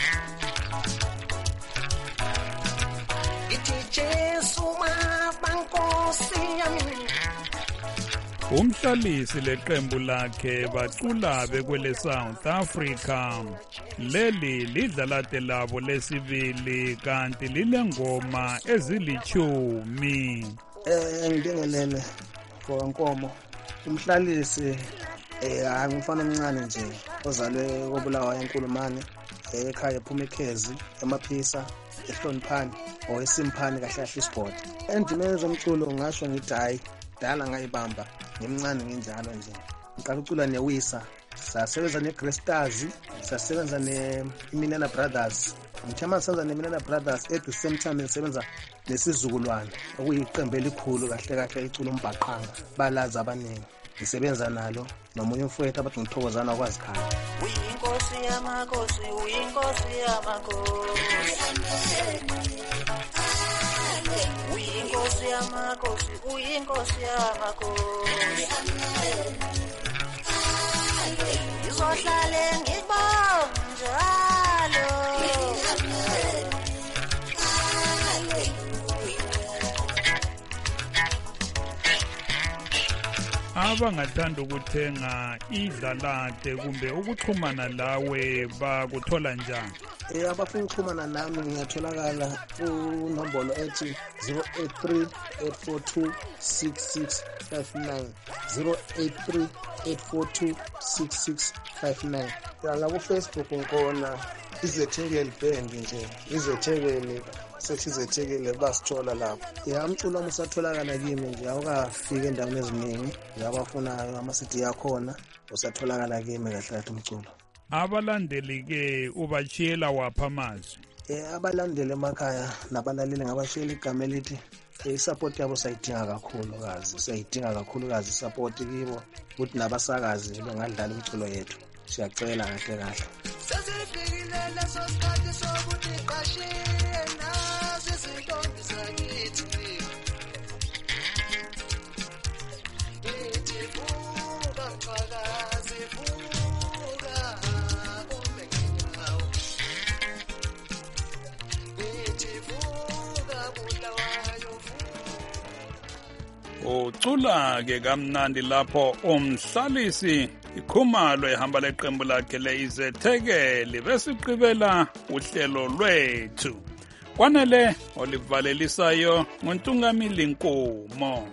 ithi Jesu Baba Nkosi yami. Umhlalisi leqembu lakhe bacula bekwele South Africa. Leli lidlalate labo lesibili kanti lilengoma ezilichumi. Eh ngibingelele for Nkomo. Umhlalisi eh angifana omncane nje ozalwe koBulawayo eNkulumane ekhaya ephuma eKhezi emaphisa ehloniphani or esimphani kahle kahle isport. Endimeni zomculo ngasho ngithi hayi dala ngayibamba ngimncane nginjalo nje. Ngiqala ucula neWisa, sasebenza neGreat Stars, sasebenza neMinana Brothers. Ngithema senza neMinana Brothers at the same time ngisebenza nesizukulwane okuyiqembu elikhulu kahle kahle icula umbhaqanga balazi abaningi. Ngisebenza nalo nomunye umfowethu abathi ngithokozana kwazikhaya. Uyinkosi yamakhosi, uyinkosi yamakhosi. Uyinkosi yamakhosi, uyinkosi yamakhosi. Izohlale ngibonga njalo. Abangathanda ukuthenga idlalate kumbe ukuxhumana lawe bakuthola njani? Eh abafuna ukuxhumana nami ngiyatholakala ku nombolo ethi zero eight three eight four two six six five nine zero eight three eight four two six six five nine. La ku Facebook ngikona Izethekeli band nje, Izethekeli sethi Izethekeli basithola lapho. Yamculo musatholakala kimi nje awukafika endaweni eziningi, yabafunayo ama C D yakhona usatholakala kimi kahle kahle umculo. abalandeli ke ubachiyela wapha amazwi? Eh abalandeli emakhaya nabalaleli ngabashiyela igama elithi i-support yabo sayidinga kakhulukazi sayidinga kakhulukazi support kibo ukuthi nabasakazi bengadlala umculo yethu siyacela kahle kahle. Sesifikile leso sikhathi sokuthi qashiye nazo izintombi zakithi ithi vuka mthwakazi vuka ume ngenyawo ithi vuka Bulawayo ucula ke kamnandi lapho umhlalisi ikhumalo ehamba leqembu lakhe leizethekeli besiqibela uhlelo lwethu kwanele olivalelisayo ngontungamili Nkomo.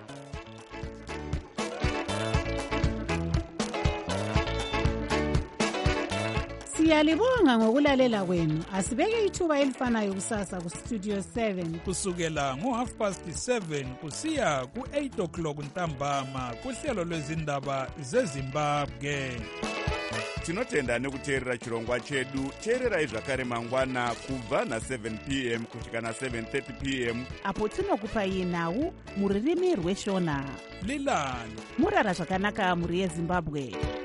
Siyalibonga ngokulalela kwenu. Asibeke ithuba elifanayo kusasa ku Studio seven kusukela ngo half past seven kusiya ku eight o'clock ntambama kuhlelo lwezindaba zeZimbabwe. Tinotenda nekuteerera chirongwa chedu. Teererai zvakare mangwana kubva na seven p m kusvika na seven thirty p m apo tinokupai nhau muririmi rweshona. Lilani murara zvakanaka muri yeZimbabwe.